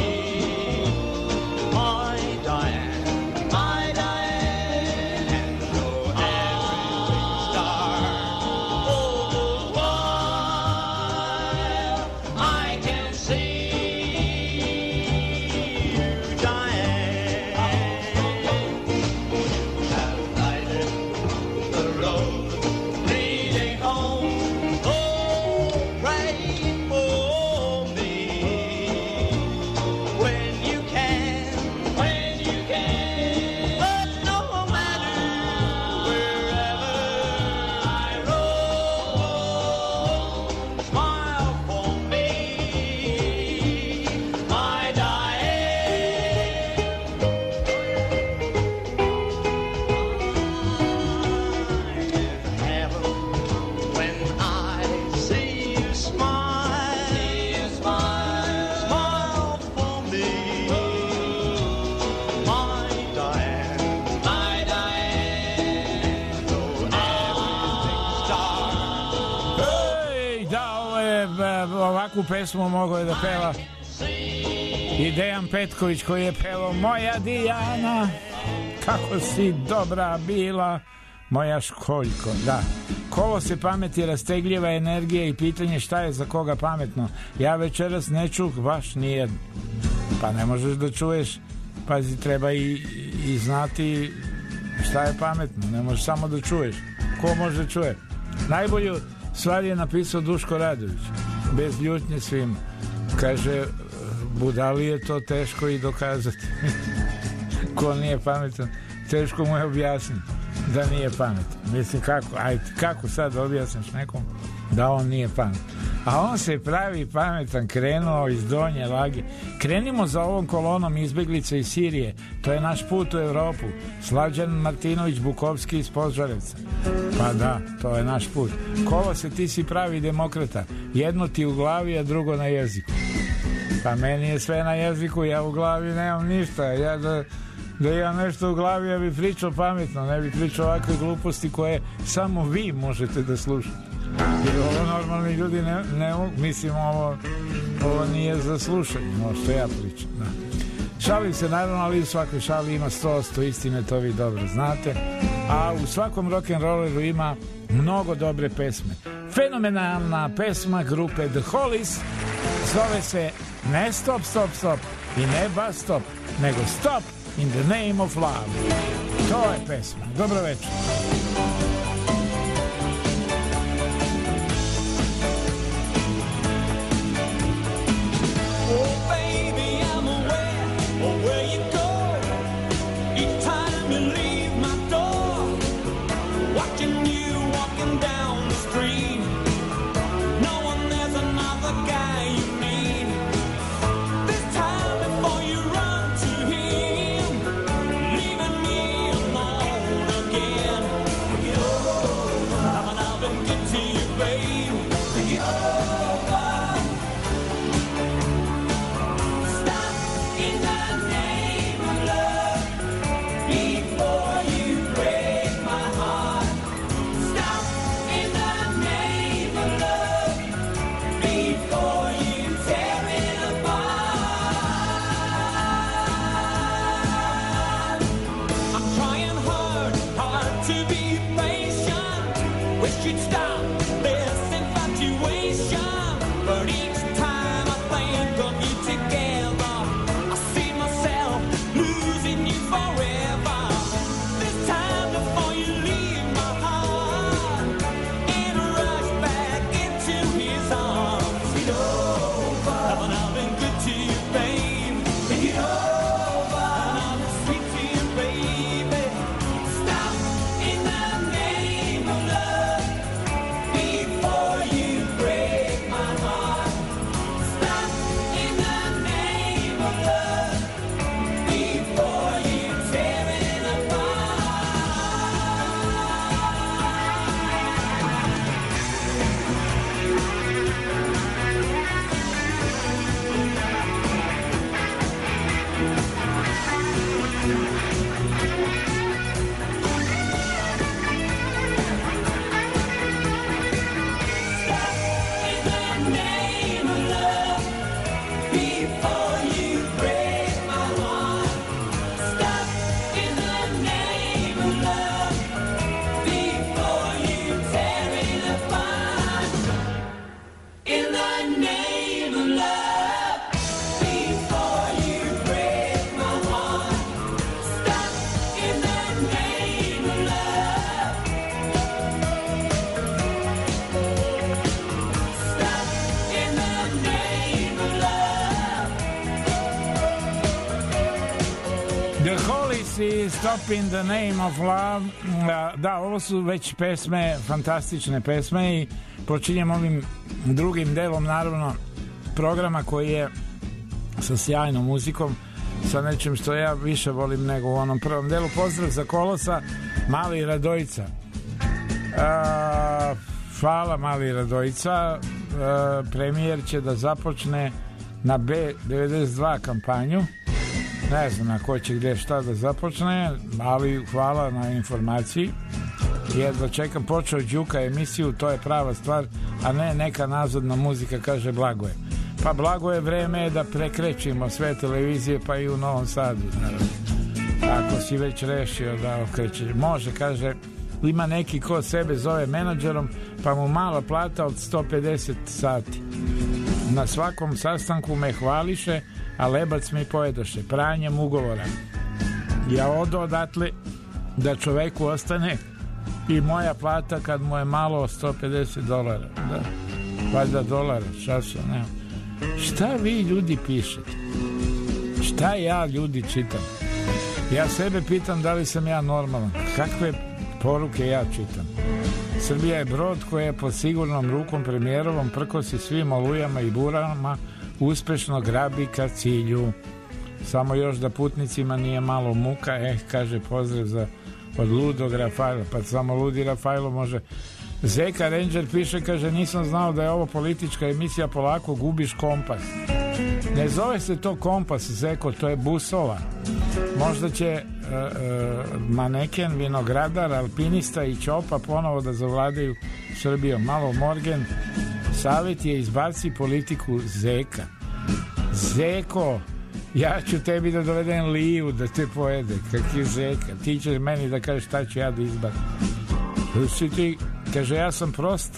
Ovakvu pesmu mogao je da peva i Dejan Petković koji je pevao Moja Dijana, kako si dobra bila moja školjko. Da, kolo se pameti, rastegljiva energija i pitanje šta je za koga pametno. Ja večeras ne čuh baš nijedno. Pa ne možeš da čuješ, pazi, treba i, i znati šta je pametno, ne možeš samo da čuješ. Ko može čuje? Najbolju stvar je napisao Duško Radović, bez ljutnje svima. Kaže, budali je to teško i dokazati. Ko nije pametan, teško mu je objasniti da nije pametan. Mislim, kako, ajde, kako sad objasniš nekom da on nije pametan? A on se pravi pametan, krenuo iz Donje Lage. Krenimo za ovom kolonom izbeglica iz Sirije. To je naš put u Evropu. Slađan Martinović Bukovski iz Požarevca. Pa da, to je naš put. Kolo se, ti si pravi demokrata. Jedno ti u glavi, a drugo na jeziku. Pa meni je sve na jeziku, ja u glavi nemam ništa. Ja da, da imam nešto u glavi, ja bi pričao pametno, ne bi pričao ovakve gluposti koje samo vi možete da slušate. Jer ovo normalni ljudi ne, ne mislim, ovo, ovo nije za slušanje, ovo što ja pričam. Da. Šalim se naravno, ali u svakoj šali ima sto posto istine, to vi dobro znate. A u svakom rock'n'rolleru ima mnogo dobre pesme. Fenomenalna pesma grupe The Hollies zove se ne Stop, Stop, Stop i ne Bus Stop, nego Stop in the Name of Love. To je pesma. Dobro večer. Stop in the Name of Love. Da, ovo su već pesme, fantastične pesme i počinjem ovim drugim delom naravno programa koji je sa sjajnom muzikom, sa nečim što ja više volim nego u onom prvom delu. Pozdrav za Kolosa, Mali Radojica. A, hvala Mali Radojica. A, premijer će da započne na B devedeset dva kampanju. Ne znam na ko će gdje šta da započne, ali hvala na informaciji. Jedva čekam, počeo Đuka emisiju, to je prava stvar, a ne neka nazadna muzika, kaže Blagoje. Pa Blagoje, vreme je da prekrećimo sve televizije, pa i u Novom Sadu, naravno. Ako si već rešio da okrećeš. Može, kaže, ima neki ko sebe zove menadžerom, pa mu mala plata od sto pedeset sati. Na svakom sastanku me hvališe, a lebac mi pojedoše pranjem ugovora. Ja odo odatle da čoveku ostane i moja plata kad mu je malo sto pedeset dolara. Da. Valjda dolara, šaša, ne. Šta vi ljudi pišete? Šta ja ljudi čitam? Ja sebe pitam da li sam ja normalan. Kakve poruke ja čitam? Srbija je brod koji je pod sigurnom rukom premijerovom prkosi svim olujama i burama uspešno grabi ka cilju. Samo još da putnicima nije malo muka. Eh, kaže, pozdrav za od ludog Rafajla. Pa samo ludi Rafajlo može. Zeka Ranger piše, kaže, nisam znao da je ovo politička emisija, polako gubiš kompas. Ne zove se to kompas, Zeko, to je busola. Možda će maneken, vinogradar, alpinista i Ćopa ponovo da zavladaju Srbijom. Malo Morgen, savjet je izbaci politiku Zeka. Zeko, ja ću tebi da dovedem Liju da te pojede. Kak je Zeka? Ti ćeš meni da kažeš šta ću ja da izbacim. Si ti, kaže, ja sam prost.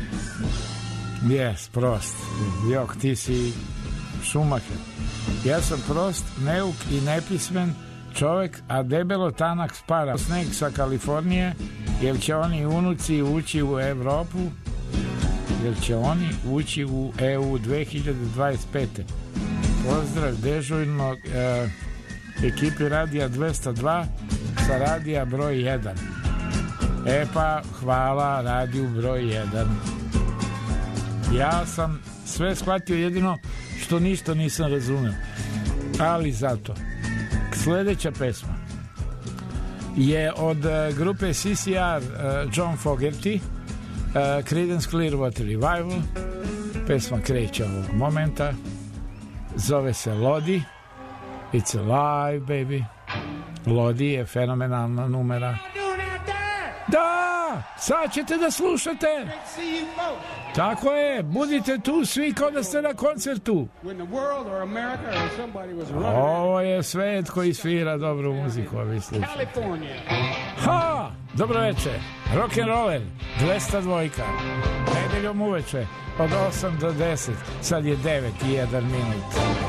Jes, prost. Jok, ti si Šumacher. Ja sam prost, neuk i nepismen čovek, a debelo tanak spara sneg sa Kalifornije, jer će oni unuci ući u Evropu, jer će oni ući u E U dve hiljade dvadeset pete. Pozdrav dežurnog e, ekipi Radija dvesta dva sa Radija broj jedan. E pa, hvala Radiju broj jedan. Ja sam sve shvatio, jedino što ništa nisam razumio. Ali zato sledeća pesma je od uh, grupe C C R, uh, John Fogerty, uh, Creedence Clearwater Revival. Pesma kreće ovog momenta, zove se Lodi. It's alive, baby. Lodi je fenomenalna numera. Da, sad ćete da slušate. Tako je, budite tu svi kao da ste na koncertu. Ovo je svet koji svira dobru muziku, a vi slušate. Ha, dobro večer, rock'n'roller, dvesta dva, nedeljom uveče od osam do deset, sad je devet i jedan minut.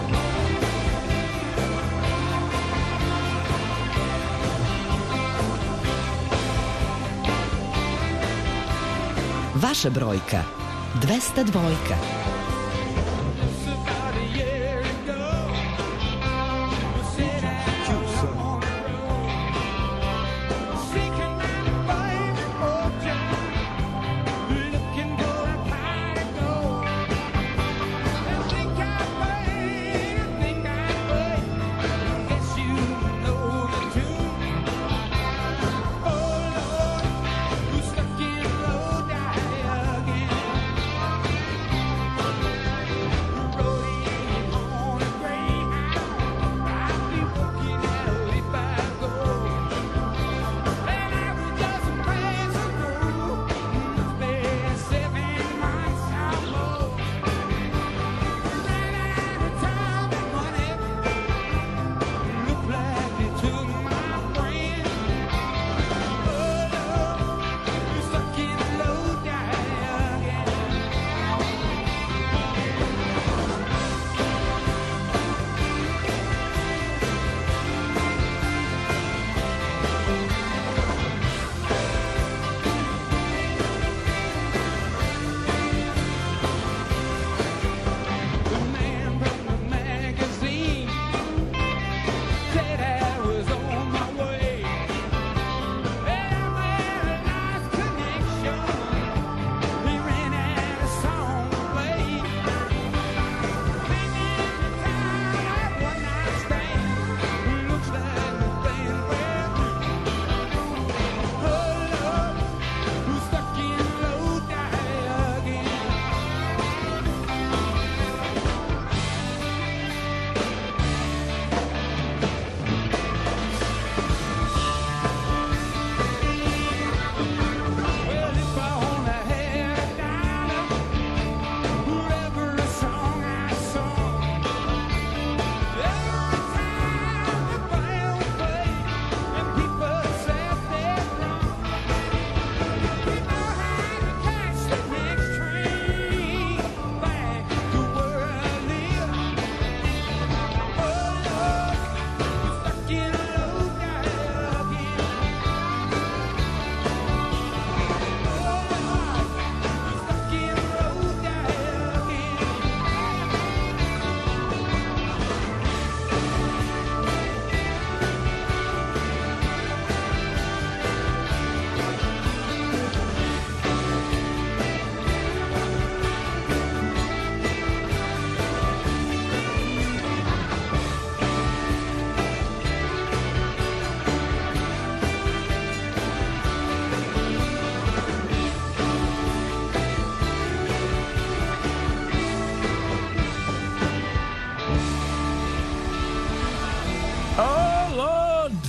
Vaša brojka dvesta dva. Oh,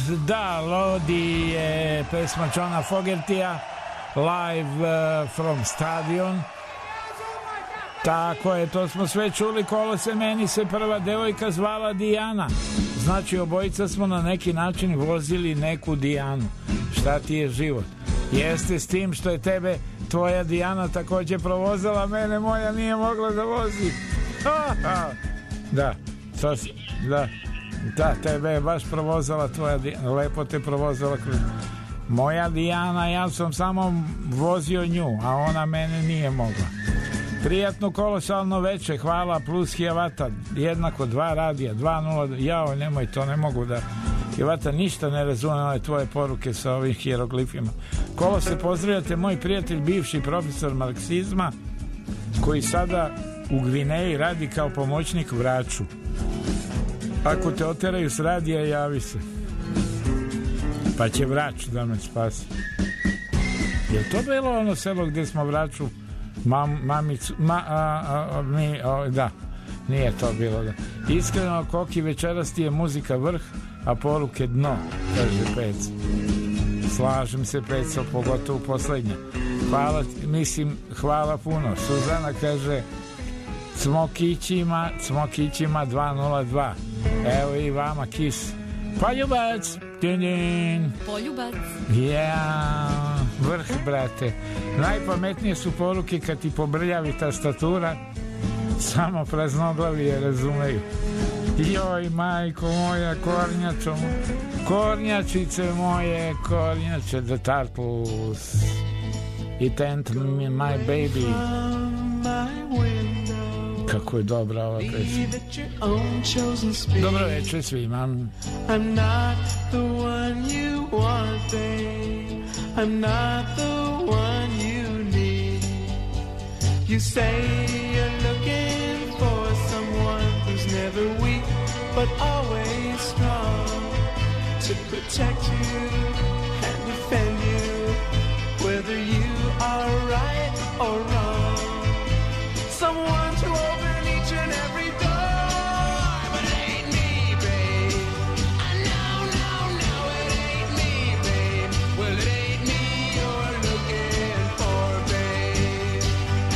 da, Lodi je pesma Johna Fogertija, live uh, from stadion. Tako je, to smo sve čuli. Kolose, meni se prva devojka zvala Dijana. Znači, obojica smo na neki način vozili neku Dijanu. Šta ti je život? Jeste, s tim što je tebe tvoja Dijana također provozala, mene moja nije mogla da vozi. Da, to, da, da, tebe je baš provozala tvoja Dijana, lepo te provozala kroz... Moja Dijana, ja sam samo vozio nju, a ona mene nije mogla. Prijatno kolosalno veče, hvala, plus Hijavata, jednako dva radija, dva nula, jao, nemoj to, ne mogu da... Hijavata ništa ne razume ove tvoje poruke sa ovim hieroglifima. Kolo se pozdravljate, moj prijatelj, bivši profesor marksizma, koji sada u Gvineji radi kao pomoćnik vraču. Ako te oteraju s radija, javi se. Pa će vrač da me spasi. Je to bilo ono selo gdje smo vraču mam, mamicu, ma, a, a, mi, a, da, nije to bilo, da. Iskreno, Koki, večeras ti je muzika vrh, a poruke dno, kaže Peco. Slažem se, Peco, pogotovo poslednja. Hvala, mislim, hvala puno. Suzana kaže, cmokićima, cmokićima dva nula dva. Evo i vama kis. Poljubac, din, din. Poljubac. Ja, vrh, brate. Najpametnije su poruke kad ti pobrljavi tastatura, samo praznoglavi je razumeju. Joj, majko moja, kornjačo, kornjačice moje, kornjače, the turtles. It ain't me, my baby. Kako je dobra ova pesma. Dobro večer svima. I'm not the one you want, babe. I'm not the one you need. You say you're looking for someone who's never weak, but always strong, to protect you and defend you, whether you are right or wrong. Someone to open each and every door, but it ain't me, babe. I know, no, no, it ain't me, babe. Well, it ain't me you're looking for, babe.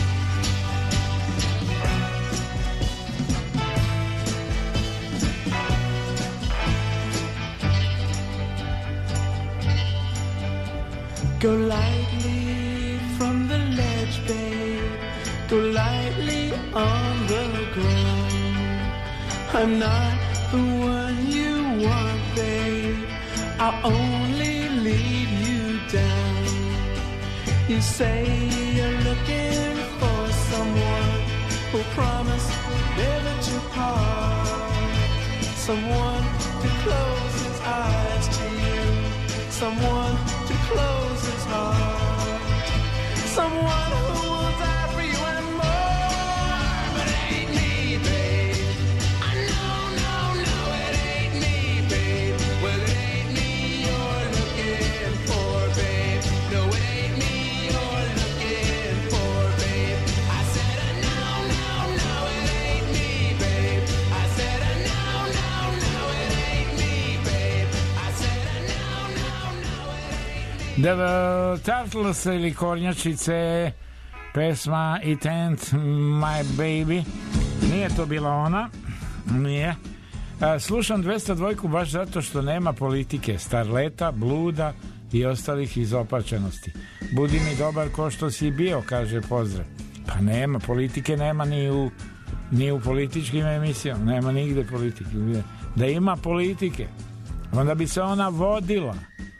Go lightly from the ledge, babe. Go lightly on the ground. I'm not the one you want, babe. I'll only lead you down. You say you're looking for someone who'll promise never to part. Someone to close his eyes to you. Someone to close his heart. Someone who will die for you and more. But it ain't me, babe. I know, no, no, it ain't me, babe. Well, it ain't me you're looking for, babe. No, it ain't me you're looking for, babe. I said, uh, no, no, no, it ain't me, babe. I said, uh, no, no, no, it ain't me, babe. I said, uh, no, no, no, it ain't me. The Turtles ili Kornjačice, pesma It Ain't My Baby. Nije to bila ona, nije. A, slušam dvesta dva baš zato što nema politike, starleta, bluda i ostalih izopačenosti. Budi mi dobar ko što si bio, kaže pozdrav. Pa nema, politike nema ni u, ni u političkim emisijama, nema nigde politike. Da ima politike, onda bi se ona vodila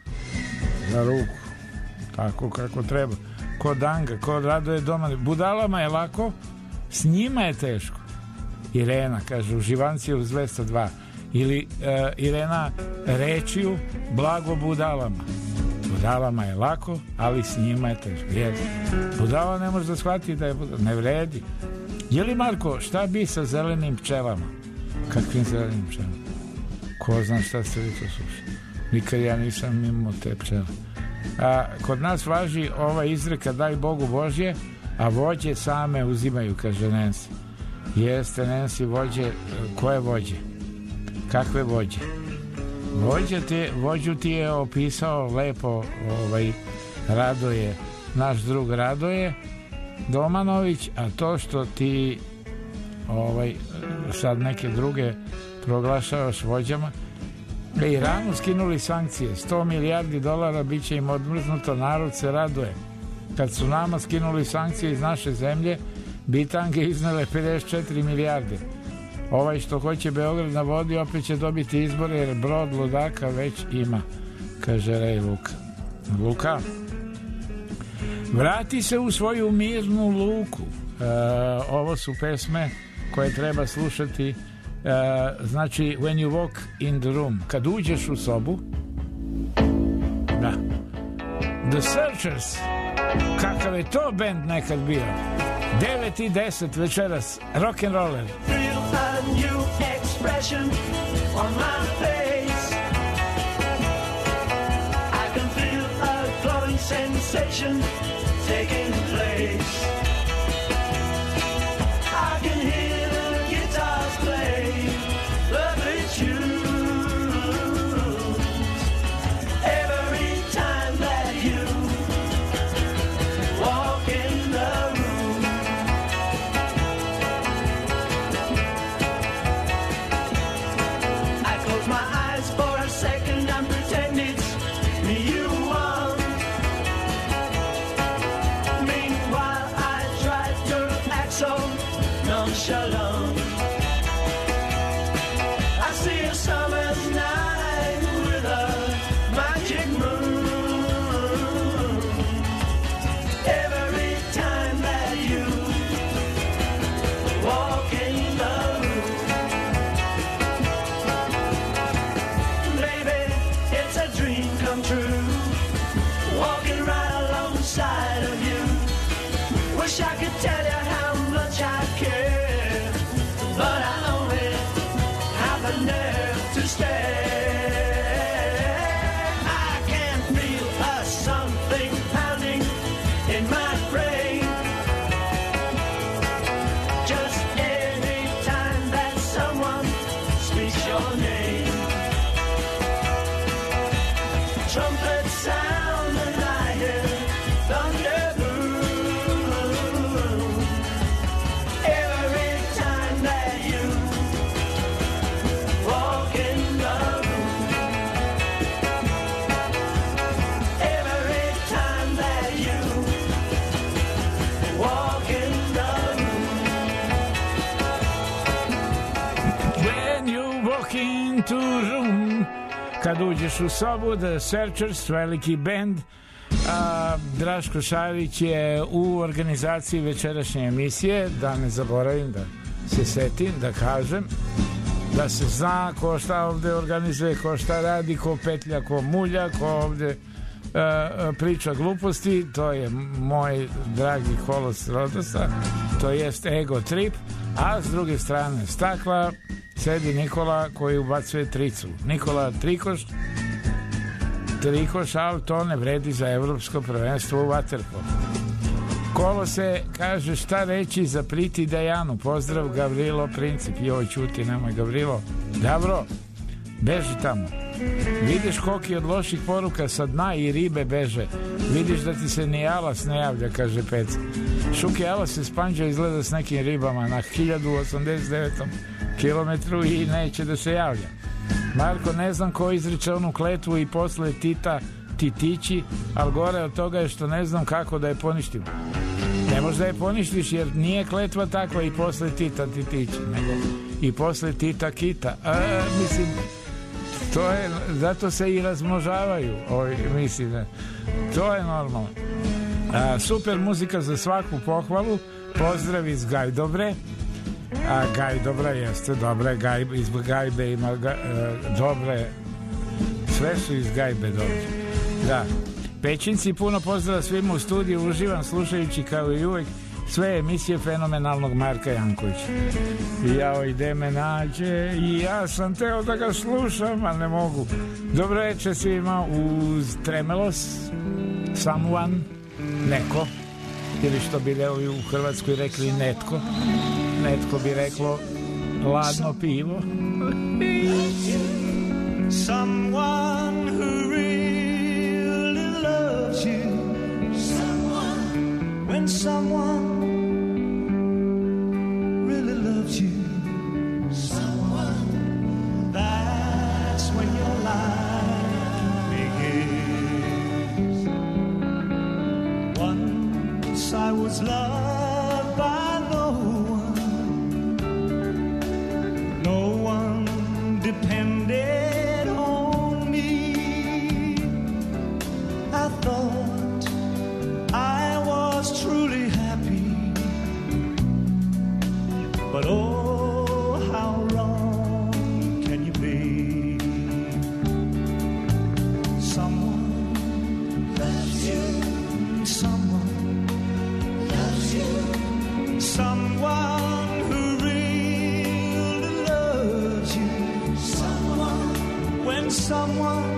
za ruku, tako kako treba. Ko Danga, ko Radoje doma. Budalama je lako, s njima je teško. Irena kaže, uživanci uz dvesta dva. Ili uh, Irena rečiju, blago budalama. Budalama je lako, ali s njima je teško. Jer budala ne može da shvati da je budala. Ne vredi. Je li, Marko, šta bi sa zelenim pčelama? Kakvim zelenim pčelama? Ko zna šta ste vi to slušali? Nikad ja nisam imao te pčele. A, kod nas važi ova izreka daj Bogu Božje, a vođe same uzimaju, kaže Nancy. Jeste, Nancy, vođe, koje vođe? Kakve vođe? Vođa ti, vođu ti je opisao lepo ovaj, Radoje, naš drug Radoje Domanović, a to što ti ovaj, sad neke druge proglašavaš vođama. Iranu skinuli sankcije, sto milijardi dolara bit će im odmrznuto, narod se raduje. Kad su nama skinuli sankcije iz naše zemlje, bitange iznele pedeset četiri milijarde. Ovaj što hoće Beograd na vodi opet će dobiti izbore jer brod ludaka već ima, kaže Rej Luka. Luka, vrati se u svoju mirnu luku. E, ovo su pesme koje treba slušati. Uh, znači when you walk in the room, kad uđeš u sobu. Da. The Searchers, kakav je to band nekad bio. Devet i deset večeras, rock'n'roller. Feel a new expression on my face. I can feel a glowing sensation taking place. I can hear the guitars play lovely tunes every time that you walk in the room. I close my eyes for a second and pretend it's you want. Meanwhile I try to act so nonchalant. I see a summer's night with a magic moon. Every time that you walk in the room, baby, it's a dream come true. Walking right alongside of you. Wish I could tell you how much I care, but I only have the nerve to stare. I can feel a something pounding in my brain. Just every time that someone speaks your name. Trumpets sound and I hear thunder boom. Every time that you walk in the room. Every time that you walk in the room. When you walk into room, kad uđeš u sobu, The Searchers, veliki band. A, Draško Šarić je u organizaciji večerašnje emisije, da ne zaboravim da se setim, da kažem, da se zna ko šta ovde organizuje, ko šta radi, ko petlja, ko mulja, ko ovde a, priča gluposti. To je moj dragi Kolos Rodosa, to jest Ego Trip, a s druge strane stakla sedi Nikola koji ubacuje tricu. Nikola Trikoš, Trikoš, ali to ne vredi za evropsko prvenstvo u vaterpolu. Kolo se kaže šta reći za Priti Dejanu. Pozdrav Gavrilo Princip. Joj, čuti, nemoj Gavrilo. Dobro, beži tamo. Vidiš koliki od loših poruka sa dna i ribe beže. Vidiš da ti se ni alas ne javlja, kaže Pec. Šuki alas se spanđa izgleda s nekim ribama na hiljadu osamdeset devetom kilometru i neće da se javlja. Marko, ne znam ko izriče onu kletvu i posle Tita Titići, ali gore od toga je što ne znam kako da je poništim. Ne možda je poništiš jer nije kletva takva i posle Tita Titići, nego i posle Tita Kita. A, mislim, to je, zato se i razmnožavaju, oj, mislim, to je normalno. A, super muzika za svaku pohvalu. Pozdrav iz Gajdobre. A Gajdobra jeste dobre, Gaj, iz Gajbe ima ga, e, dobre, sve su iz Gajbe dobre. Da. Pećinci, puno pozdrava svima u studiju, uživam slušajući kao i uvek sve emisije fenomenalnog Marka Jankovića. Jao, ide me nađe i ja sam teo da ga slušam, ali ne mogu. Dobro večer svima uz Tremelos, Someone, neko, ili što bi ovi u Hrvatskoj rekli netko. Netko bi reklo ladno pivo. someone who really loves you, someone, when someone really loves you, someone, that's when your life begins. Once I was loved by no one, no one depended on me. I thought I was truly happy, but oh, how wrong can you be? Someone loves you, someone loves you, someone who really loves you, someone, when someone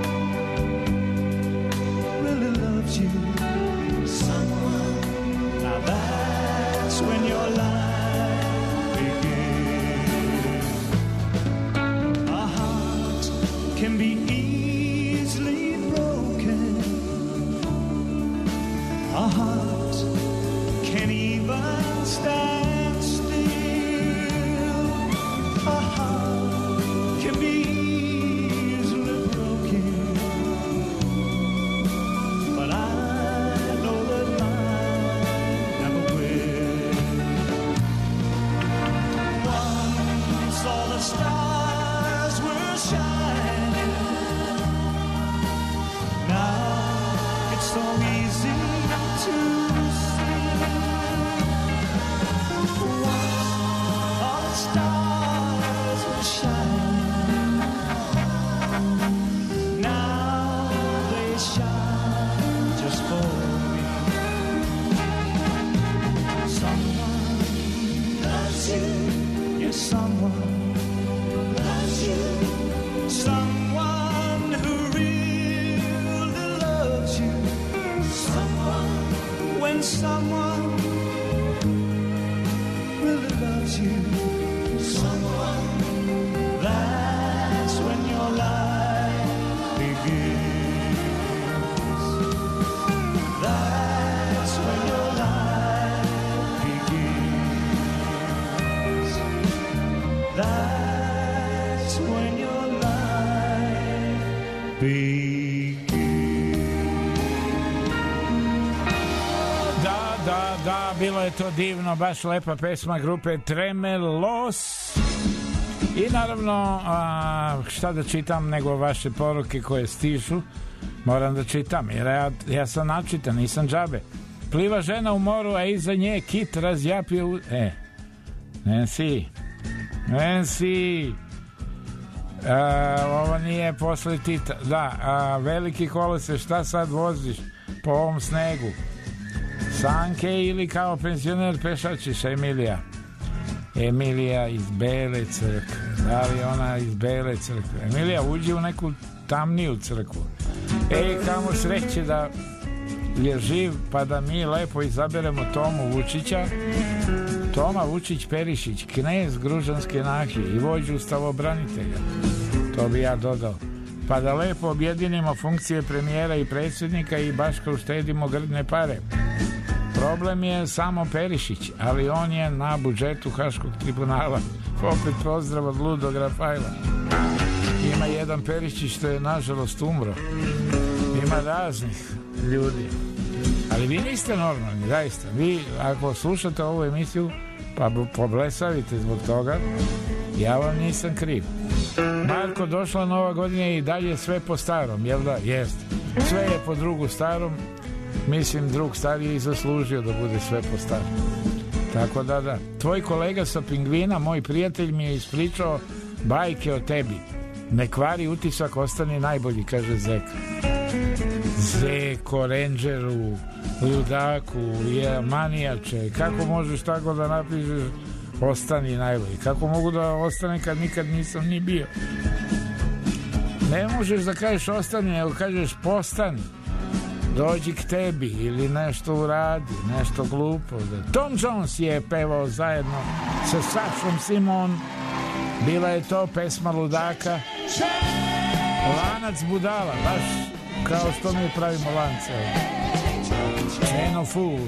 really loves you, someone, now that's when your life begins. A heart can be easily broken, a heart can even stand still, a heart can be easily broken, but I know that mine never will. Once all the stars were shining, now it's so easy to see. Once all the stars were shining, now they shine just for me. Someone loves you, yes, someone loves you, someone who really loves you, someone, when someone really loves you, someone, that's when your life begins. That's when your life begins. That's when your life begins. Da, da, da, bilo je to divno, baš lepa pesma grupe Tremelos. I naravno, a, šta da čitam nego vaše poruke koje stižu, moram da čitam, jer ja, ja sam načitan, nisam džabe. Pliva žena u moru, a iza nje kit razjapio u... E, Nancy, Nancy, a, ovo nije posle Tita. Da, a, veliki kolose, šta sad voziš po ovom snegu? Sanke ili kao penzioner pešačiš, Emilija? Emilija iz Bele crkve. Da li ona iz Bele crkve? Emilija, uđi u neku tamniju crkvu. E, kamo sreće da je živ, pa da mi lepo izaberemo Tomu Vučića. Toma Vučić Perišić, knez Gružanske nahije i vođu stavobranitelja. To bi ja dodao. Pa da lepo objedinimo funkcije premijera i predsjednika i baš kao uštedimo grdne pare. Problem je samo Perišić, ali on je na budžetu Haškog tribunala. Opet pozdrav od ludog Rafaela. Ima jedan Perišić što je nažalost umro. Ima raznih ljudi. Ali vi niste normalni, zaista. Vi, ako slušate ovu emisiju, pa poblesavite zbog toga, ja vam nisam kriv. Marko, došla nova godina i dalje sve po starom, jel da? Jeste. Sve je po drugu starom. Mislim, drug stariji i zaslužio da bude sve po starom. Tako da, da. Tvoj kolega sa Pingvina, moj prijatelj, mi je ispričao bajke o tebi. Ne kvari utisak, ostani najbolji, kaže Zeka. Zeko, Rangeru, ludaku, je manijače. Kako možeš tako da napišeš ostani najbolji? Kako mogu da ostane kad nikad nisam ni bio? Ne možeš da kažeš ostani, nego kažeš postani. Dođi k tebi ili nešto uradi, nešto glupo. Tom Jones je pevao zajedno sa Sašom Simon. Bila je to pesma ludaka. Lanac budala, baš kao što mi pravimo lance. Chain of Fool.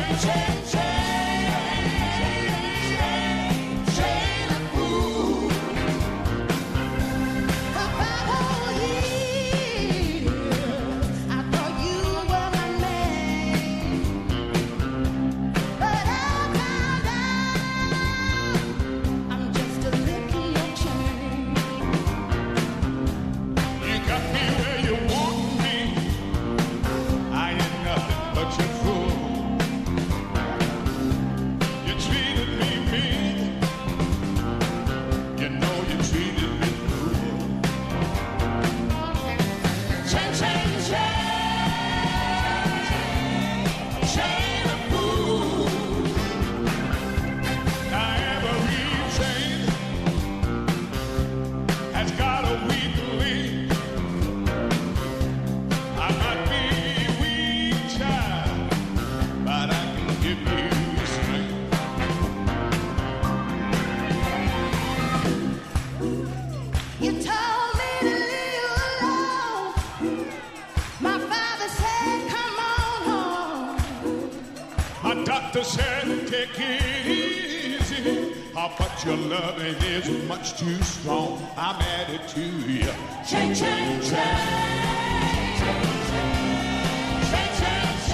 Your loving is much too strong. I'm added to you. Change, change, change. Change, change, change.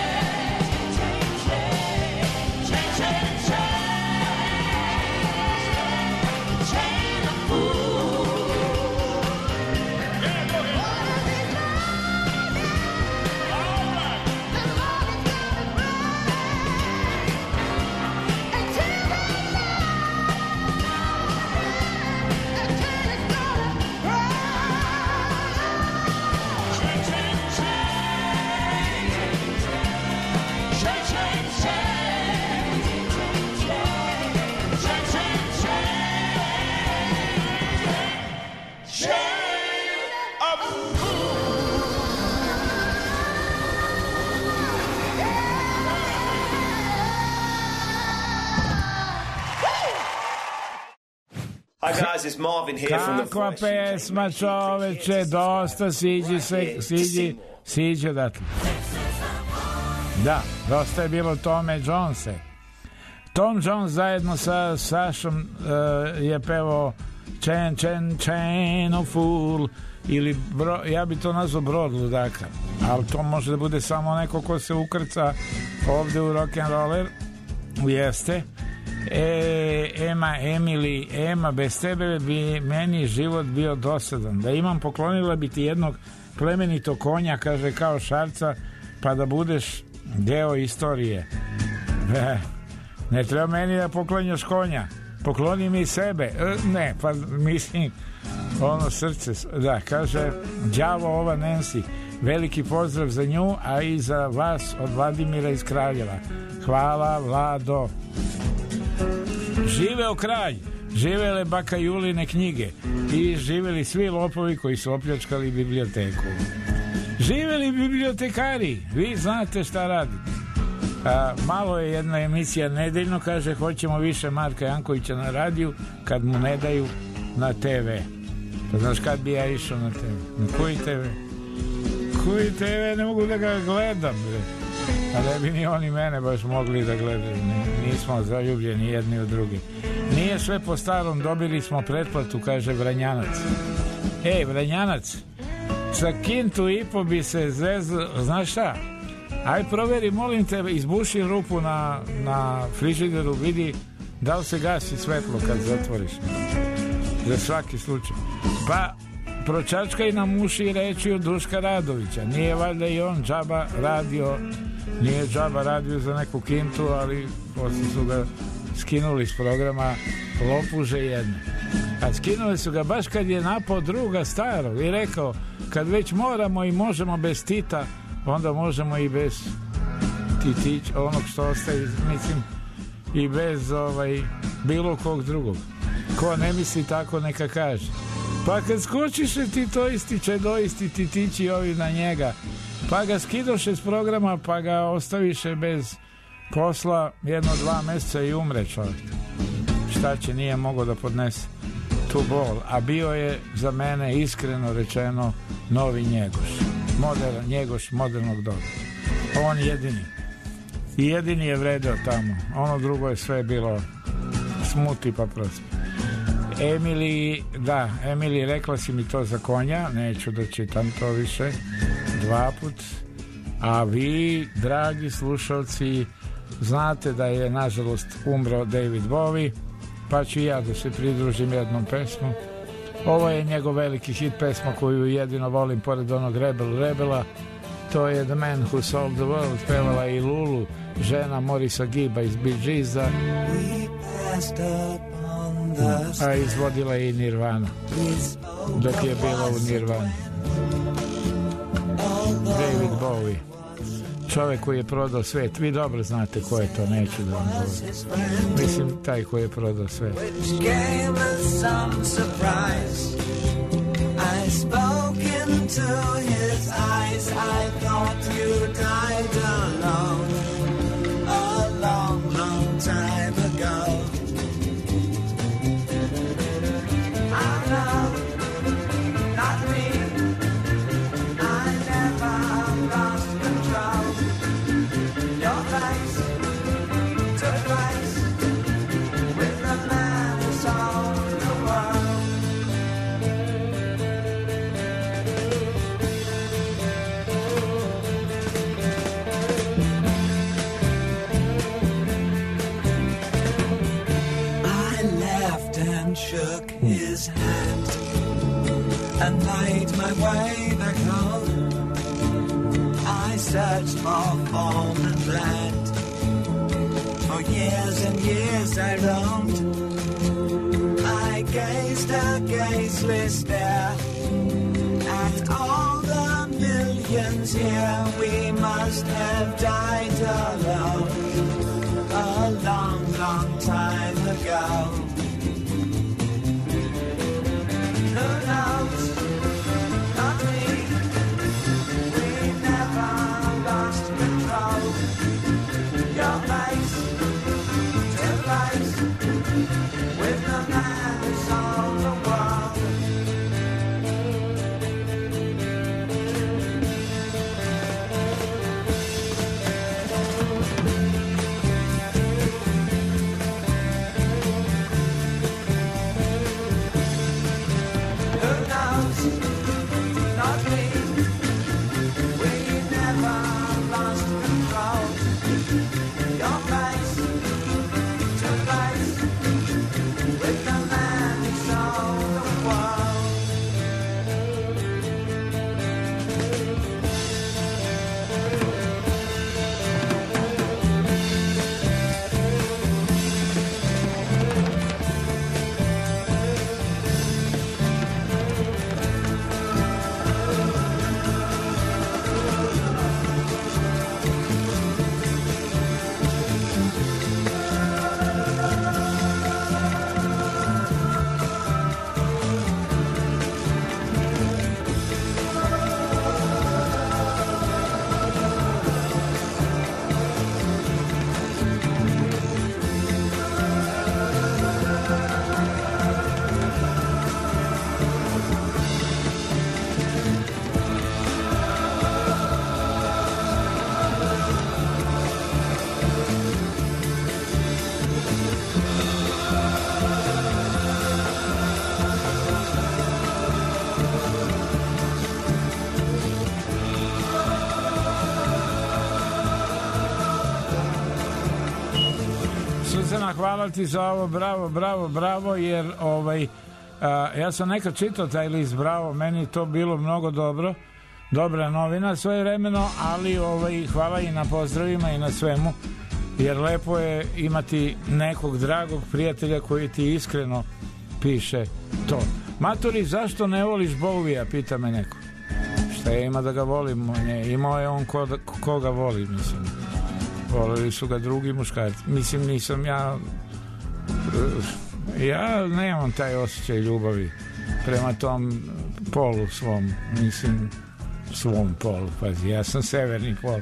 Change, change, change. Chain of fool. Yeah, go ahead. All right. The morning's gonna bright until the Hi guys, it's Marvin here from the Kakva pesma, čoveče, dosta, siđi se, siđi, siđi odatle. Da, dosta je bilo Tome Jonese. Tom Jones zajedno sa Sašom uh, je pevao Chain, Chain, Chain of Fool, ili bro, ja bi to nazvao Brod ludaka, ali to može da bude samo neko ko se ukrca ovde u rock'n'roller. Jeste. E, Ema, Emily, Ema, bez tebe bi meni život bio dosadan. Da imam, poklonila bi ti jednog plemenitog konja, kaže, kao Šarca, pa da budeš deo istorije. E, ne treba meni da poklonjaš konja, pokloni mi sebe. E, ne, pa mislim, ono srce, da, kaže, đavo ova Nancy, veliki pozdrav za nju, a i za vas od Vladimira iz Kraljeva. Hvala, Vlado. Živeo kralj, živele baka Juline knjige i živeli svi lopovi koji su opljačkali biblioteku. Živeli bibliotekari, vi znate šta radite. A, malo je jedna emisija nedeljno, kaže, hoćemo više Marka Jankovića na radiju kad mu ne daju na te ve. Pa znaš kad bi ja išao na te ve? Na koji te ve? Koji te ve? Ne mogu da ga gledam, bre. A da bi ni oni mene baš mogli da gledaju. Nismo zaljubljeni jedni u drugi. Nije sve po starom, dobili smo pretplatu, kaže Vranjanac. Ej, Vranjanac, sa kintu i po bi se zezlo, znaš šta? Aj proveri, molim te, izbuši rupu na, na frižideru, vidi da li se gasi svetlo kad zatvoriš. Za svaki slučaj. Pa pročačkaj nam uši reči od Duška Radovića. Nije valjda i on džaba radio, nije džaba radio za neku kintu, ali posle su ga skinuli s programa lopuže jedne. A skinuli su ga baš kad je napao druga starog i rekao, kad već moramo i možemo bez Tita, onda možemo i bez Titića, onog što ostaje, mislim, i bez ovaj, bilo kog drugog. Ko ne misli tako, neka kaže. Pa kad skočiše ti to ističe, doisti Titići ovi na njega, pa ga skidoše s programa, pa ga ostaviše bez posla jedno dva meseca i umre čovjek. Šta će, nije mogao da podnese tu to Ball, a bio je za mene iskreno rečeno novi Njegoš, modern, Njegoš modernog doba. On jedini i jedini je vredeo tamo, ono drugo je sve bilo smuti pa prosto. Emily, da, Emily, rekla si mi to za konja, neću da čitam to više, dva put. A vi, dragi slušalci, znate da je nažalost umro David Bowie, pa ću ja da se pridružim jednom pesmom. Ovo je njegov veliki hit pesma koju jedino volim pored onog Rebel Rebela, to je The Man Who Sold the World, pevala i Lulu, žena Morisa Giba iz Bee Geesa, a izvodila je i Nirvana dok je bila u Nirvani. David Bowie, čovjek koji je prodao svet. Vi dobro znate ko je to, neću da vam govorim. Mislim, taj koji je prodao svet. I spoke into his eyes, I thought you died alone a long, long time ago. I know, not me, I never lost control. Your face took place with the man who sold the world. Shook his hand and made my way back home. I searched for form and land. For years and years I roamed. I gazed a gazeless stare at all the millions here. We must have died alone a long, long time ago. Who knows? Not me. We never lost control. Your face to face with the man who sold the world. Hvala ti za ovo, bravo, bravo, bravo, jer ovaj, a, ja sam nekad čitao taj list, bravo, meni to bilo mnogo dobro, dobra novina svojevremeno, ali ovaj, hvala i na pozdravima i na svemu, jer lepo je imati nekog dragog prijatelja koji ti iskreno piše to. Maturi, zašto ne voliš Bowija, pita me neko. Šta je, ima da ga volim, on je, imao je on ko, koga voli, mislim. Volili su ga drugi muškarci. Mislim, nisam ja... Ja nemam taj osjećaj ljubavi prema tom polu svom. Mislim, svom polu, pazi. Ja sam severni pol.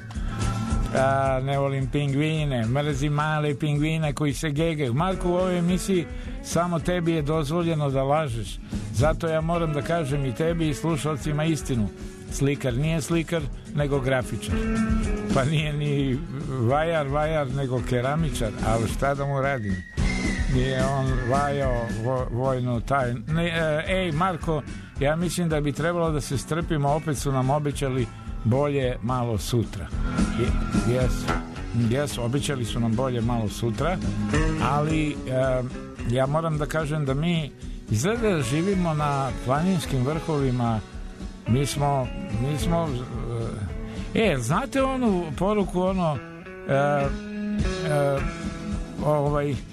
A, ne volim pingvine. Mrzim male pingvine koji se gegaju. Marko, u ovoj emisiji samo tebi je dozvoljeno da lažeš. Zato ja moram da kažem i tebi i slušalcima istinu. Slikar nije slikar, nego grafičar. Pa nije ni vajar, vajar, nego keramičar. Ali šta da mu radim? Nije on vajao vo, vojnu tajnu. Ne, ej, Marko, ja mislim da bi trebalo da se strpimo. Opet su nam obećali bolje malo sutra. Jesu. Jesu, obećali su nam bolje malo sutra. Ali e, ja moram da kažem da mi izgleda da živimo na planinskim vrhovima. Mi smo, mi smo, e, znate onu poruku, ono, e, e, ovaj, e,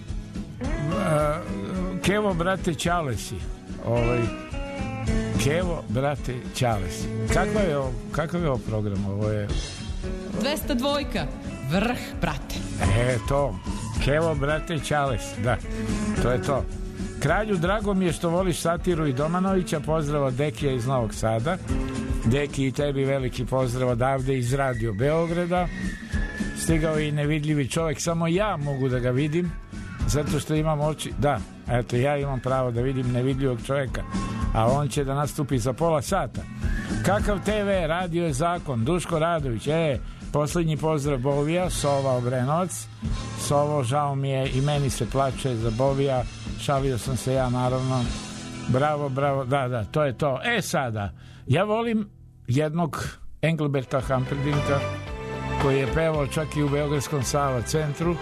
Kevo, brate, Ćalesi, ovaj, Kevo, brate, Ćalesi. Kakav je ovo, kakav je ovo program? Ovo je... dvesta dvojka, vrh, brate. E, to, Kevo, brate, Ćalesi, da, to je to. Kralju, drago mi je što voliš satiru i Domanovića. Pozdrav od Dekija iz Novog Sada. Deki, i tebi veliki pozdrav odavde iz Radio Beograda. Stigao je i nevidljivi čovjek. Samo ja mogu da ga vidim, zato što imam oči. Da, eto, ja imam pravo da vidim nevidljivog čovjeka, a on će da nastupi za pola sata. Kakav te ve, radio je zakon. Duško Radović, e, posljednji pozdrav Bovija, Sova Obrenovac. Sovo, žao mi je, i meni se plače za Bovija. Šalio sam se ja, naravno. Bravo, bravo, da, da, to je to. E sada, ja volim jednog Engelberta Humperdinka, koji je pevao čak i u Beogradskom Sava centru.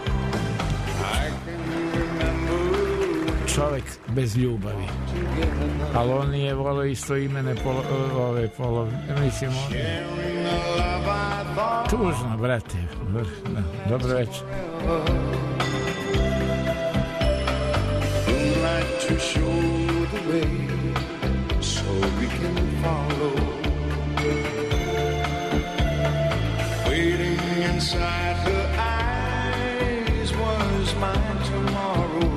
Čovjek bez ljubavi. Ali on nije volio isto imene polo, ove polo, mislim, on... Tužno, brate. Dobro večer. To show the way so we can follow. Waiting inside her eyes was my tomorrow.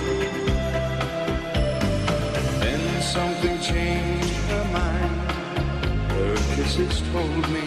Then something changed her mind. Her kisses told me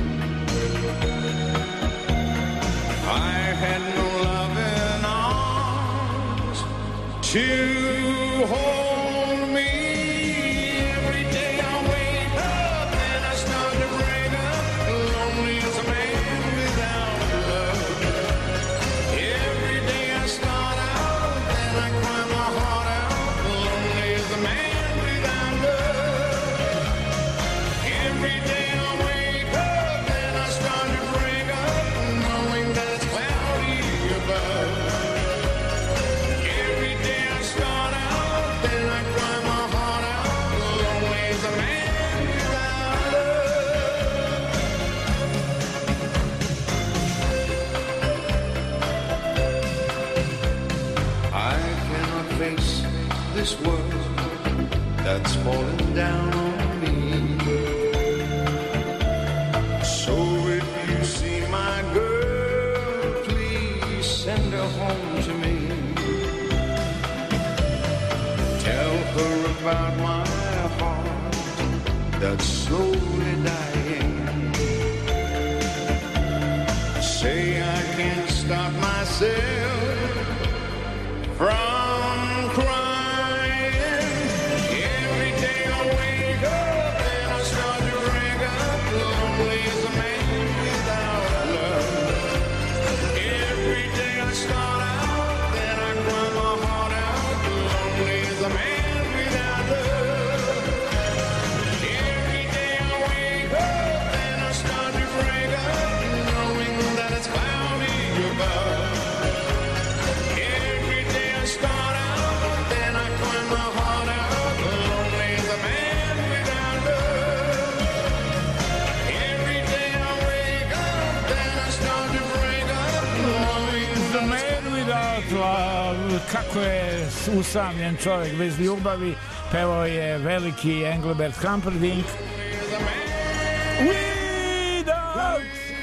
I had no loving arms to hold me. Every day I wake up and I start to break up, lonely as a man without love. Every day I start out and I cry my heart out, lonely as a man without love. Every day I wake up and I start to break up, knowing that it's cloudy above. This world that's falling down on me. So if you see my girl, please send her home to me. Tell her about my heart that's slowly dying. Say I can't stop myself from crying. Kako je usamljen čovjek bez ljubavi, pevao je veliki Engelbert Humperdinck. Without.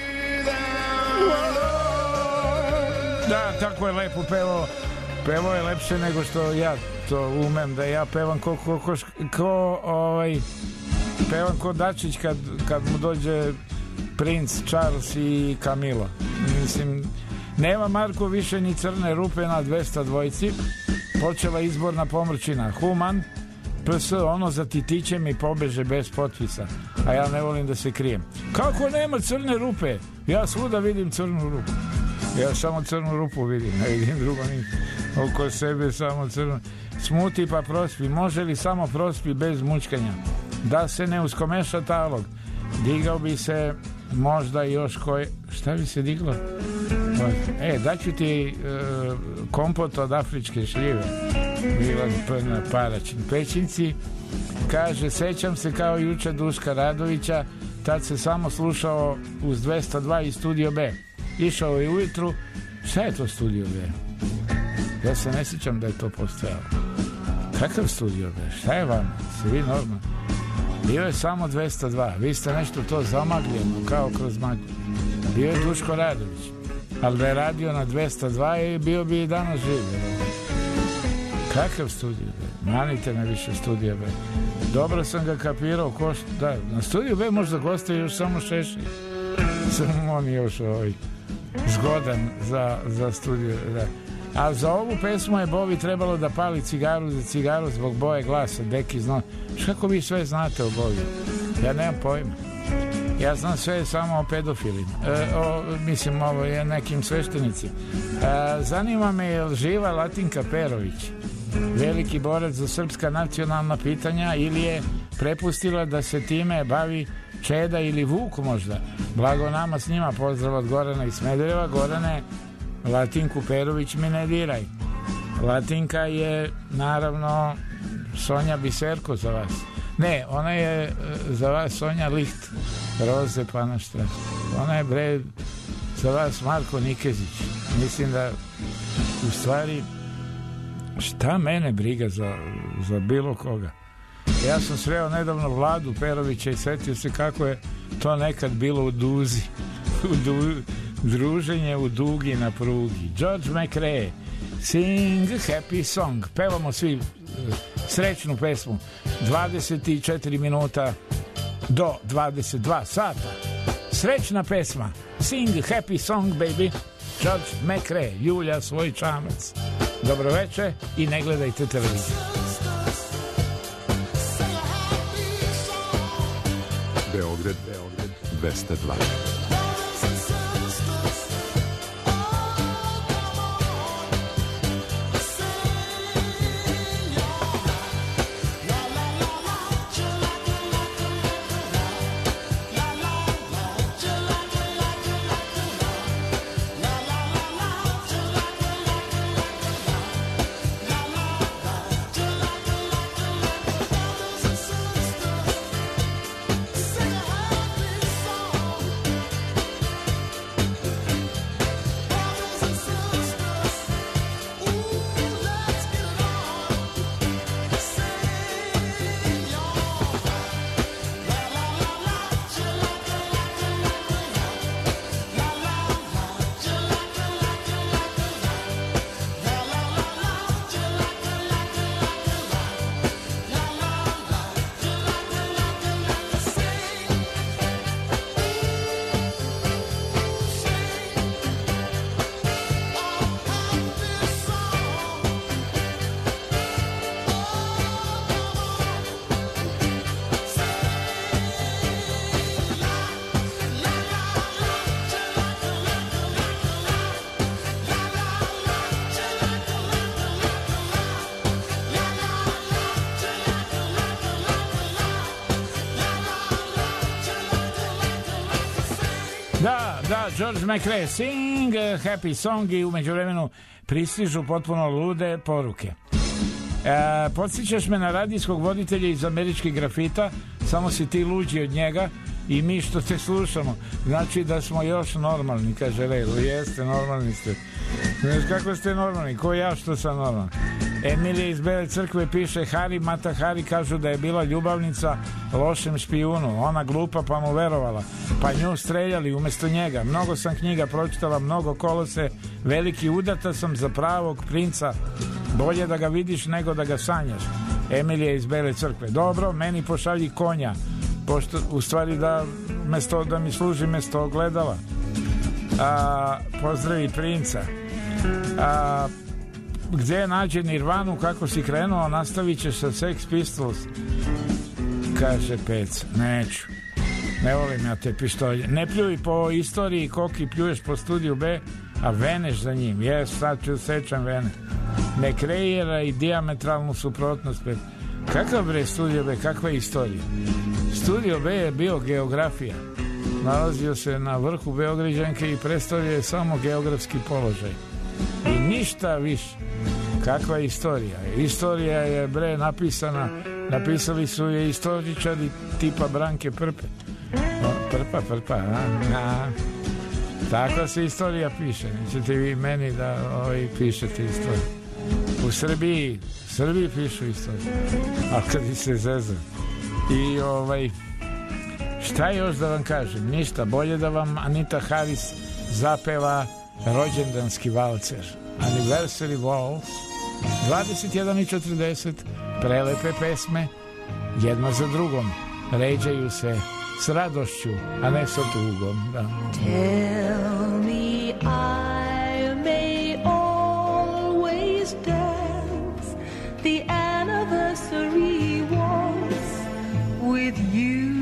Da, tako je lepo pevao. Pevao je lepše nego što ja to umem, da ja pevam ko, ko, ko, ko ovaj, pevam ko Dačić kad, kad mu dođe princ Charles i Camila. Mislim, nema Marko više ni crne rupe na dvesta dvojci. počela izborna pomrčina. Human, P S, ono za titiće mi pobeže bez potpisa, a ja ne volim da se krijem. Kako nema crne rupe? Ja svuda vidim crnu rupu. Ja samo crnu rupu vidim, ne vidim drugo ništa. Oko sebe samo crnu. Smuti pa prospi. Može li samo prospi bez mučkanja? Da se ne uskomeša talog. Digao bi se možda još koje... Šta bi se diglo? E, daću ti uh, kompot od afričke šljive. Milan P. na Paračin Pećinci. Kaže, sećam se kao juče Duška Radovića, tad se samo slušao uz dvesta dva i Studio B. Išao je ujutru. Šta je to Studio B? Ja se ne sjećam da je to postojalo. Kakav Studio B? Šta je vam? Se vi normalno? Bio je samo dvesta dva. Vi ste nešto to zamagljeno, kao kroz maglu. Bio je Duško Radović. Ali da je radio na dvesta dva i bio bi i danas živ. Kakav Studio B? Manite me više Studio B. Dobro sam ga kapirao. Ko što, da, na Studio B možda goste još samo Šešelj. Samo on još ovaj zgodan za, za Studio. Da. A za ovu pesmu je Bobi trebalo da pali cigaru za cigaru zbog boje glasa. Deki zna. Kako vi sve znate o Bobi? Ja nemam pojma. Ja znam sve samo o pedofilima. E, o, mislim, ovo je nekim sveštenicima. E, zanima me je li živa Latinka Perović, veliki borac za srpska nacionalna pitanja, ili je prepustila da se time bavi Čeda ili Vuk možda. Blago nama s njima. Pozdrav od Gorana i Smedereva. Gorane, Latinku Perović mi ne diraj. Latinka je naravno Sonja Biserko za vas. Ne, ona je za vas Sonja Licht Roze Panaštra. Ona je bre za vas Marko Nikezić. Mislim da u stvari šta mene briga za, za bilo koga. Ja sam sreo nedavno Vladu Perovića i setio se kako je to nekad bilo u Duzi. U du, druženje u Dugi na prugi. George McRae, Sing Happy Song. Pevamo svi srećnu pesmu. dvadeset četiri minuta do dvadeset dva sata. Srećna pesma. Sing Happy Song, baby. George McRae, Julja svoj čamac. Dobro večer i ne gledajte televiziju. Beograd, Beograd, dvesta dva. Da, George McRae, Sing Happy Song, i umeđu vremenu pristižu potpuno lude poruke. E, podsjećaš me na radijskog voditelja iz Američkih grafita, samo si ti luđi od njega i mi što te slušamo. Znači da smo još normalni, kaže Lelo. Jeste, normalni ste. Znaš kako ste normalni? Ko ja što sam normalni? Emilija iz Bele Crkve piše, Hari Mata Hari kažu da je bila ljubavnica lošem špijunu. Ona glupa pa mu verovala. Pa nju streljali umjesto njega. Mnogo sam knjiga pročitala, mnogo kolose. Veliki udata sam za pravog princa. Bolje da ga vidiš nego da ga sanjaš. Emilija iz Bele Crkve. Dobro, meni pošalji konja. Pošto, u stvari da, mesto, da mi služi mesto ogledala. A, pozdravi princa. A, gdje je nađe Nirvanu, kako si krenuo, nastavit ćeš sa Sex Pistols. Kaže Pec, neću. Ne volim ja te pištolje. Ne pljuj po istoriji koki pljuješ po studiju B, a veneš za njim. Jes, sad ću sečam vene. Ne kreira i dijametralnu suprotnost. Kakav bre studio B, kakva je istorija? Studio B je bio geografija. Nalazio se na vrhu Beograđanke i predstavljao je samo geografski položaj. I ništa više. Kakva je istorija? Istorija je bre napisana, napisali su je istoričari tipa Branke Prpe. Prpa, prpa, a, a. Takva se istorija piše. Nećete vi meni da ovaj, pišete istoriju. U Srbiji, Srbiji pišu istoriju. A kad se zezam. I ovaj, šta još da vam kažem? Ništa, bolje da vam Anita Harris zapeva rođendanski valcer. Anniversary Waltz. dvadeset jedan i četrdeset, prelepe pesme, jedna za drugom. Ređaju se s radošću, a ne sa tugom. Da. Tell me I may always dance the anniversary waltz with you.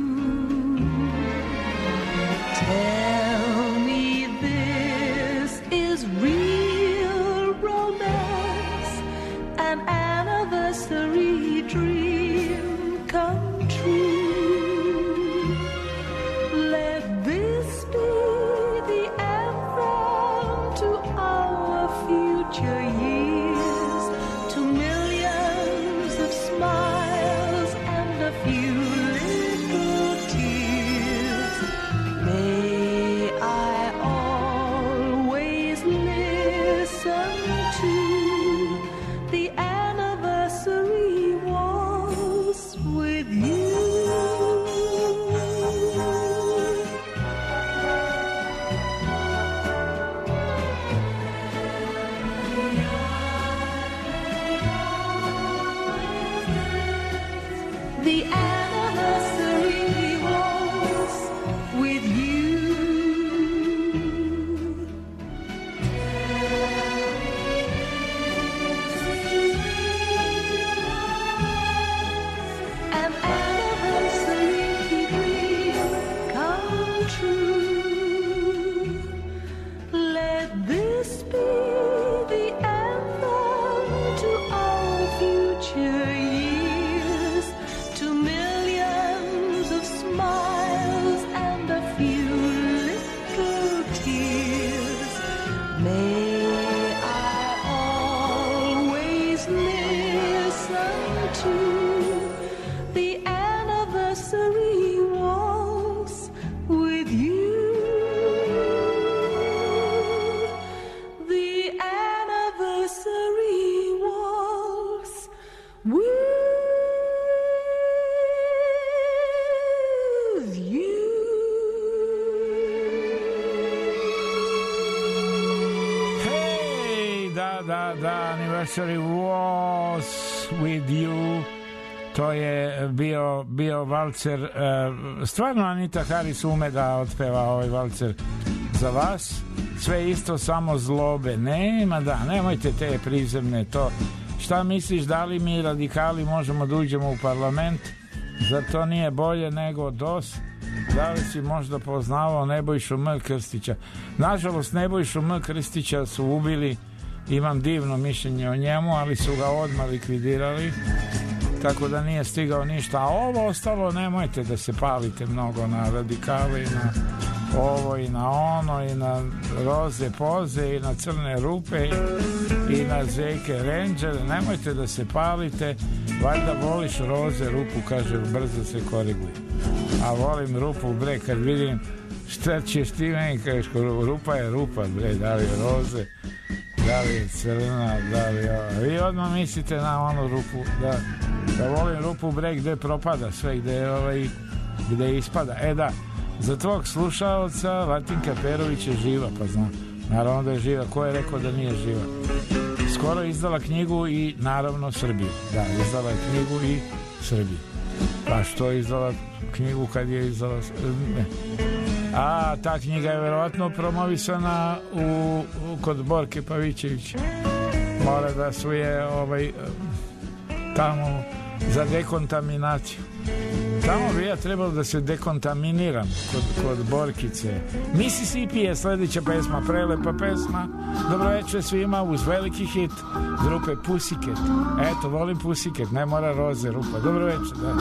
Tell me this is real romance, an anniversary dream come true. Years to millions of smiles and a few little tears. May I always listen to the anniversary waltz with you. The anniversary waltz with you. An anniversary dream come true. Let this be the anthem to all future years, to millions of smiles and a few little tears. May I always listen to the anniversary waltz with you. The anniversary waltz with Da, da, Anniversary Was With You. To je bio, bio valcer. Stvarno Anita Harris ume da otpeva ovaj valcer za vas. Sve isto, samo zlobe. Nema, da, nemojte te prizemne to. Šta misliš, da li mi radikali možemo da uđemo u parlament? Zar to nije bolje nego D O S? Da li si možda poznavao Nebojšu M. Krstića? Nažalost, Nebojšu M. Krstića su ubili. Imam divno mišljenje o njemu, ali su ga odmah likvidirali, tako da nije stigao ništa. A ovo ostalo, nemojte da se palite mnogo na radikale i na ovo i na ono i na roze poze i na crne rupe i na zeke renđere. Nemojte da se palite, valjda voliš roze, rupu, kaže, brzo se koriguje. A volim rupu, bre, kad vidim šta ćeš ti meni, kažeš, rupa je rupa, bre, da li je roze, da li je crna, da li je... Vi odmah mislite na onu rupu, da, da volim rupu, bre, gde propada sve, gde, ovaj, gde ispada. E da, za tvog slušaoca Vatinka Perović je živa, pa znam, naravno da je živa. Ko je rekao da nije živa? Skoro je izdala knjigu i naravno Srbiju. Da, izdala je knjigu i Srbiju. Pa što je izdala knjigu kad je izdala... Ne. A ta knjiga je verovatno promovisana u, u, kod Borke Pavićević. mora da suje ovaj, tamo za dekontaminaciju. Tamo bi ja trebalo da se dekontaminiram kod, kod Borkice. Mississippi je sljedeća pesma, prelepa pesma. Dobro večer svima uz veliki hit grupe Pussycat. Eto, volim Pussycat, ne mora Roze Rupa. Dobro večer, da.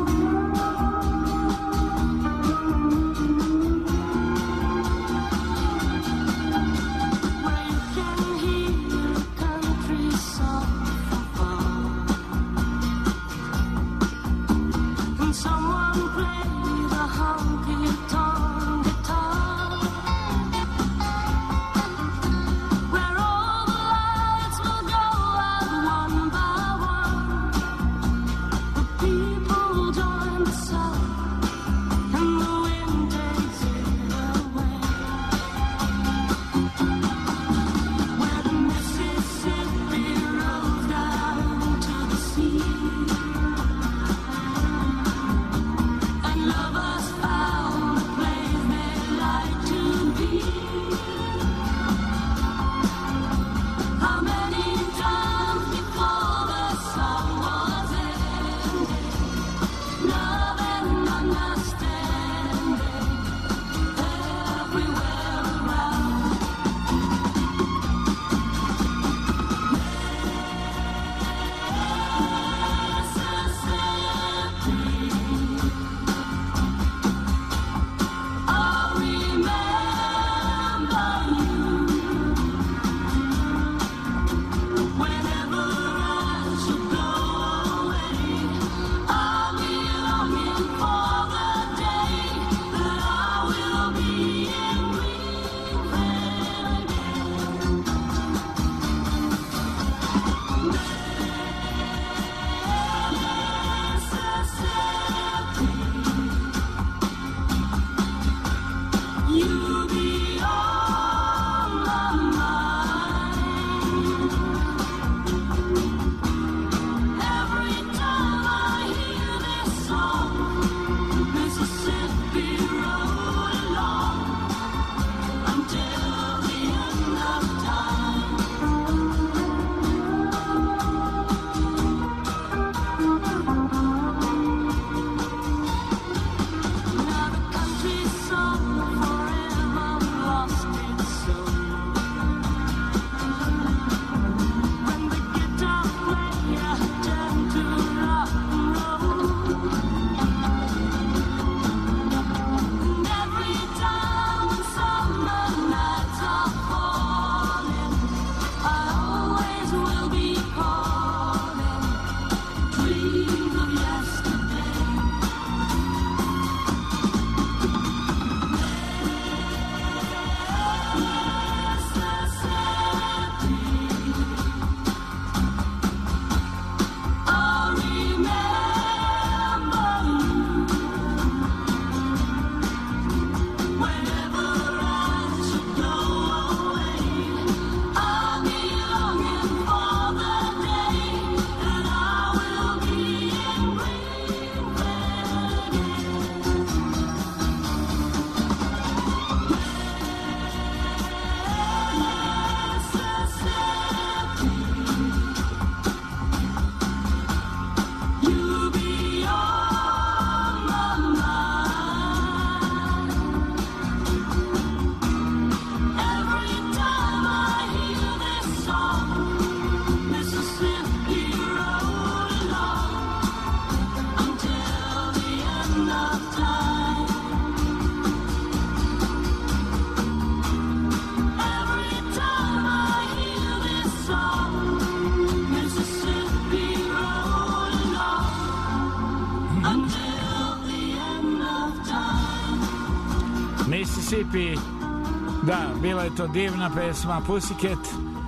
Mississippi, da, bila je to divna pesma Pussycat.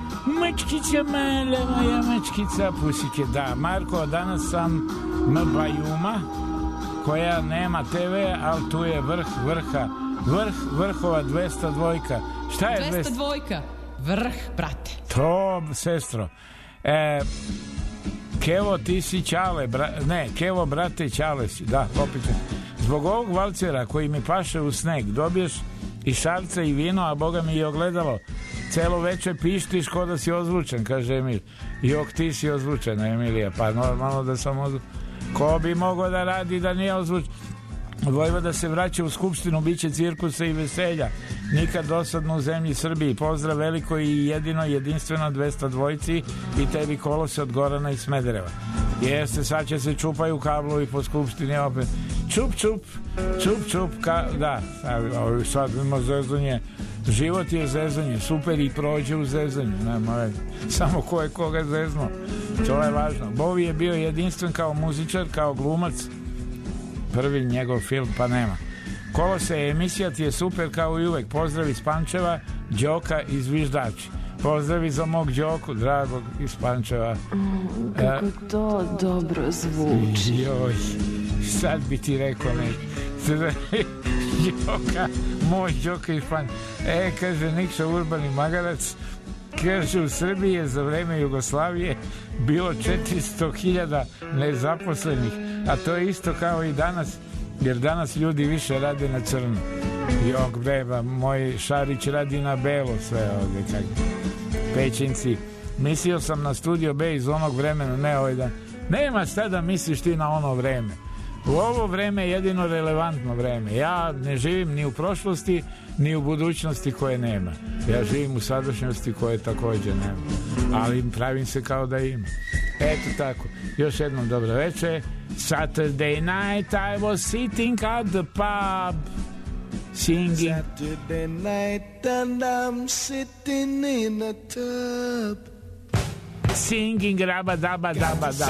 Mačkica mala, moja mačkica Pussycat, da. Marko, danas sam Mbajuma, koja nema te ve, ali tu je vrh vrha, vrh vrhova dvesta dva. Šta je dvesta dva? Vrh, brate. To, sestro. E, Kevo, ti si Ćale, bra, ne, Kevo, brate, Ćale si, da, opet. Zbog ovog valcera koji mi paše u sneg, dobiješ i šarce i vino, a boga mi i ogledalo celo veče pištiš ko da si ozvučen, kaže Emil. Jok, ti si ozvučena, Emilija. Pa normalno da sam ozvučen. Ko bi mogao da radi da nije ozvučen? Vojvoda se vraća u Skupštinu, bit će cirkusa i veselja. Nikad dosadno u zemlji Srbiji. Pozdrav veliko i jedino jedinstveno dvesta dvojci i tebi Kolose od Gorana i Smedereva. Jeste, sad će se čupaju kablovi po Skupštini opet. Čup, čup, čup, čup, ka, da, sad, sad ima zezanje. Život je zezanje, super i prođe u zezanju, nema, samo ko je koga zezno, to je važno. Bovi je bio jedinstven kao muzičar, kao glumac, prvi njegov film pa nema. Kolose, emisija ti je super kao i uvek, pozdrav iz Pančeva, Đoka i Zviždači. Pozdravi za mog Đoku, dragog iz Pančeva. Mm, kako e, to dobro zvuči. Joj, sad bi ti rekao nešto. Đoka, moj Đoka iz Pančeva. E, kaže Nikša Urbani Magarac, kaže u Srbiji je za vreme Jugoslavije bilo četiristo hiljada nezaposlenih, a to je isto kao i danas, jer danas ljudi više rade na crno. Jok, beba, moj Šarić radi na belo sve ovde, kako. Pećinci, mislio sam na Studio B iz onog vremena, ne ovaj dan. Nema šta da misliš ti na ono vreme. U ovo vreme je jedino relevantno vreme. Ja ne živim ni u prošlosti, ni u budućnosti koje nema. Ja živim u sadašnjosti koje također nema. Ali pravim se kao da ima. Eto tako. Još jednom dobro večer. Saturday night I was sitting at the pub singing. Saturday night and I'm sitting in a tub singing rabba dabba dabba dab.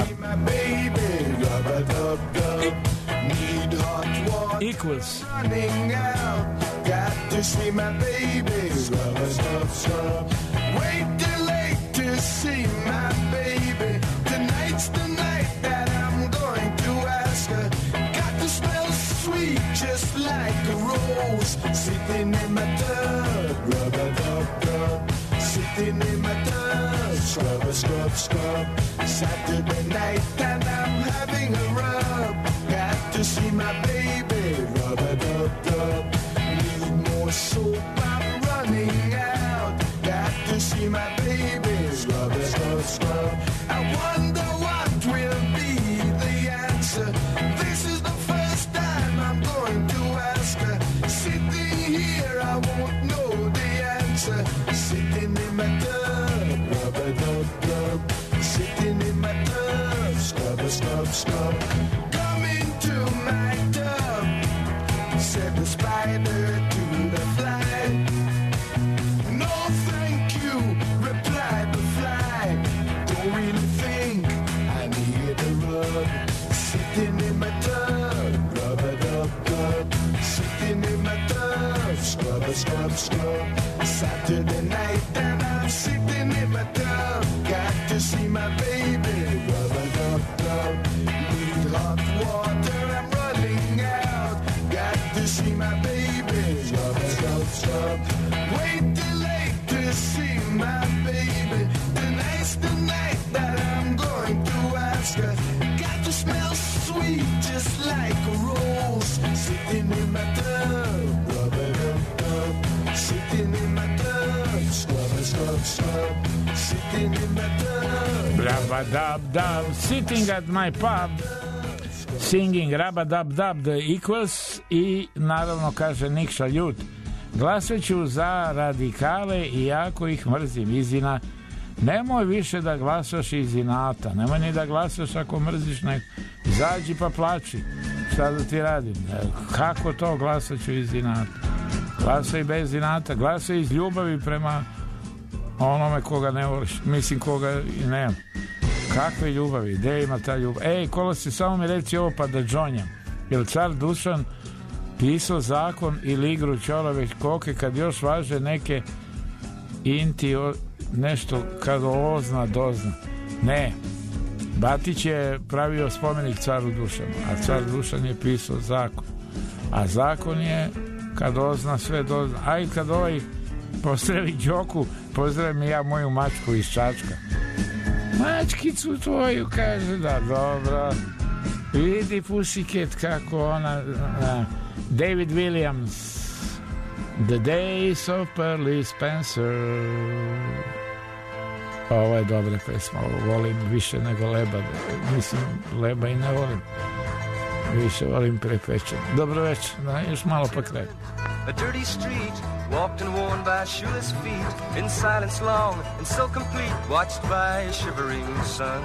Need hot water equals running out. Got to see my baby. Rubber dub dub. Wait till late to see my baby. Tonight's the night that I'm going to ask her. Got to smell sweet just like a rose. Sitting in my tub. Rubber dub dub. Sitting in my tub. Scrub, scrub, scrub. Saturday night and I'm having a rub. Got to see my baby. Rubber dub dub. Need more soap. I'm running out. Got to see my baby. Scrub, scrub, scrub. I wonder what will be the answer. This is the first time I'm going to ask her. Sitting here, I won't know the answer. Sitting in my tub. Rubber dub dub. Sitting in my tub. Scrub, scrub, scrub. Come into my tub. Said the spider to the fly. No thank you, replied the fly. Don't really think I need a rub. Sitting in my tub. Rubber dub dub. Sitting in my tub. Scrub, scrub, scrub. Saturday night and I'm sitting in my tub. Got to see my baby. Rubber dub dub. Need hot water, I'm running out. Got to see my baby. Rubber dub dub. Wait till late to see my baby. Tonight's the night that I'm going to ask her. Got to smell sweet just like a rose. Sitting in my tub. Rubber dub dub. Sitting in my tub. Scrub, scrub, scrub. Sitting in my tub. Rabba dub dub. Sitting at my pub. Singing Rabba dub dub the equals. I naravno kaže Nikša ljut. Glasat ću za radikale i jako ih mrzim. Izina. Nemoj više da glasaš iz inata. Nemoj ni da glasaš ako mrziš neko. Izađi pa plači. Šta da ti radim? Kako to glasat ću iz inata? Glasaj bez inata. Glasaj iz ljubavi prema onome koga ne voliš. Mislim koga i nema. Kakve ljubavi? Gde ima ta ljubav? Ej, Kolose, samo mi reci ovo pa da džonjam. Jel car Dušan pisao zakon ili igru Ćorave koke kad još važe neke inti o, nešto kad ozna dozna? Ne. Batić je pravio spomenik caru Dušanu, a car Dušan je pisao zakon. A zakon je kad ozna sve dozna. Aj kad ovaj postreli Đoku, pozdravim ja moju mačku iz Čačka. Mačkicu tvoju, kaže, da, dobro. Vidi Pussycat kako ona... Na, David Williams. The Days of Pearly Spencer. Ovo je dobra pesma, ovo volim više nego Leba. Mislim, Leba i ne volim. Više volim prepečen. Dobro večer, da, još malo pa kraj. A dirty street, walked and worn by shoeless feet, in silence long and so complete, watched by a shivering sun.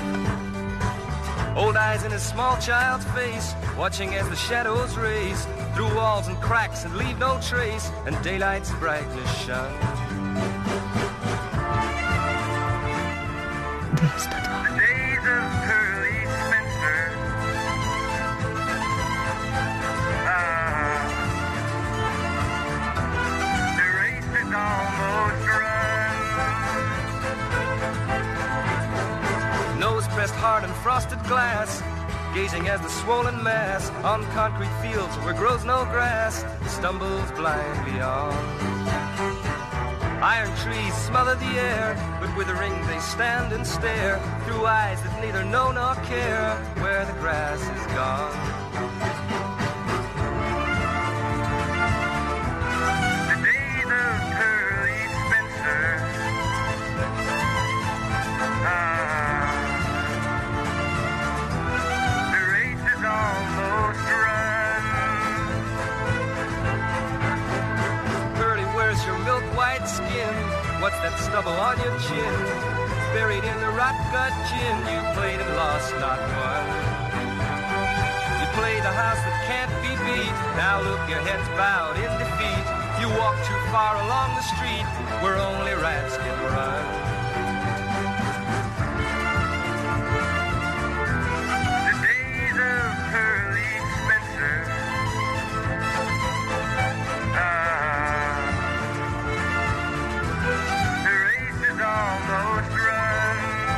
Old eyes in a small child's face, watching as the shadows race through walls and cracks and leave no trace, and daylight's brightness shine. The days of Pearly Spencer. Ah, the race is almost run. Nose pressed hard in frosted glass, gazing as the swollen mass on concrete fields where grows no grass stumbles blindly on. Iron trees smother the air, but withering they stand and stare through eyes that neither know nor care where the grass is gone. The days of Pearly Spencer. Ah, the race is almost run. Pearly, where's your milk white skin? What's that stubble on your chin? Buried in the rot gut gin, you played and lost not one. You played the house that can't be beat. Now look, your head's bowed in defeat. You walk too far along the street where only rats can run. The days of Pearly Spencer. Ah, the race is almost run.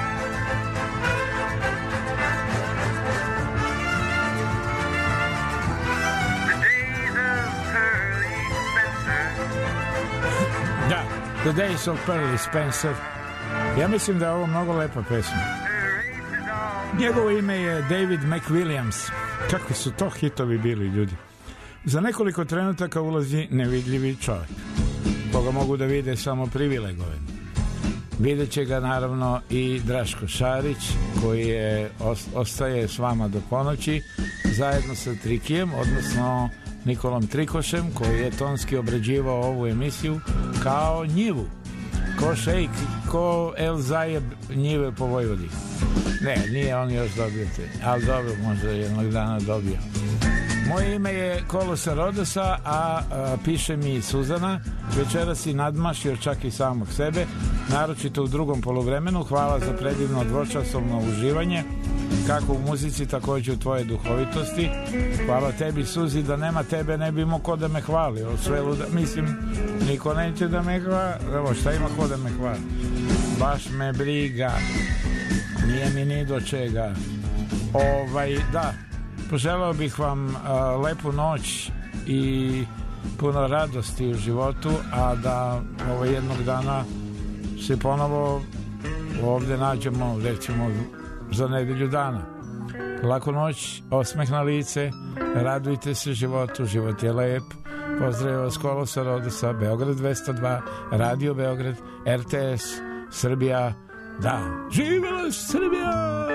The days of Pearly Spencer. Da, The Days of Pearly Spencer. Ja mislim da je ovo mnogo lepa pesma. Njegovo ime je David McWilliams. Kakvi su to hitovi bili, ljudi. Za nekoliko trenutaka ulazi nevidljivi čovjek, koga mogu da vide samo privilegovani. Vidjet će ga naravno i Draško Šarić, koji je, ostaje s vama do ponoći, zajedno sa Trikijem, odnosno Nikolom Trikošem, koji je tonski obrađivao ovu emisiju kao njivu. Ko šejk, ko El Zajeb njive po Vojvodini. Ne, nije on još dobio te, ali dobro, možda jednog dana dobio. Moje ime je Kolosa Rodosa, a, a piše mi Suzana. Večeras si nadmašio čak i samog sebe, naročito u drugom poluvremenu. Hvala za predivno dvočasovno uživanje, kako u muzici, također u tvoje duhovitosti. Hvala tebi, Suzi, da nema tebe ne bi imao ko da me hvali. O sve luda, mislim, niko neće da me hvali. Evo, šta ima ko da me hvali? Baš me briga, nije mi ni do čega. Ovaj, da, poželao bih vam uh, lepu noć i puno radosti u životu, a da ovaj jednog dana se ponovo ovdje nađemo, recimo za nedelju dana. Laku noć, osmeh na lice, radujte se životu, život je lep. Pozdravio vas Kolosa Rodosa, Beograd dvesta dva, Radio Beograd, R T S, Srbija. Da, živela Srbija!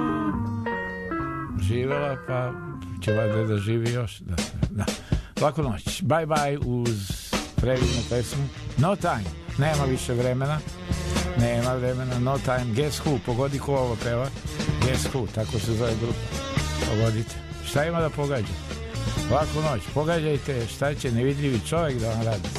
Živela, pa će valjda da živi još. Da, da. Laku noć, bye bye uz predivnu pesmu No Time. Nema više vremena, nema vremena, No Time. Guess Who, pogodi ko ovo peva. Guess Who, tako se zove grupa. Pogodite. Šta ima da pogađa? Laku noć, pogađajte šta će nevidljivi čovjek da vam radi.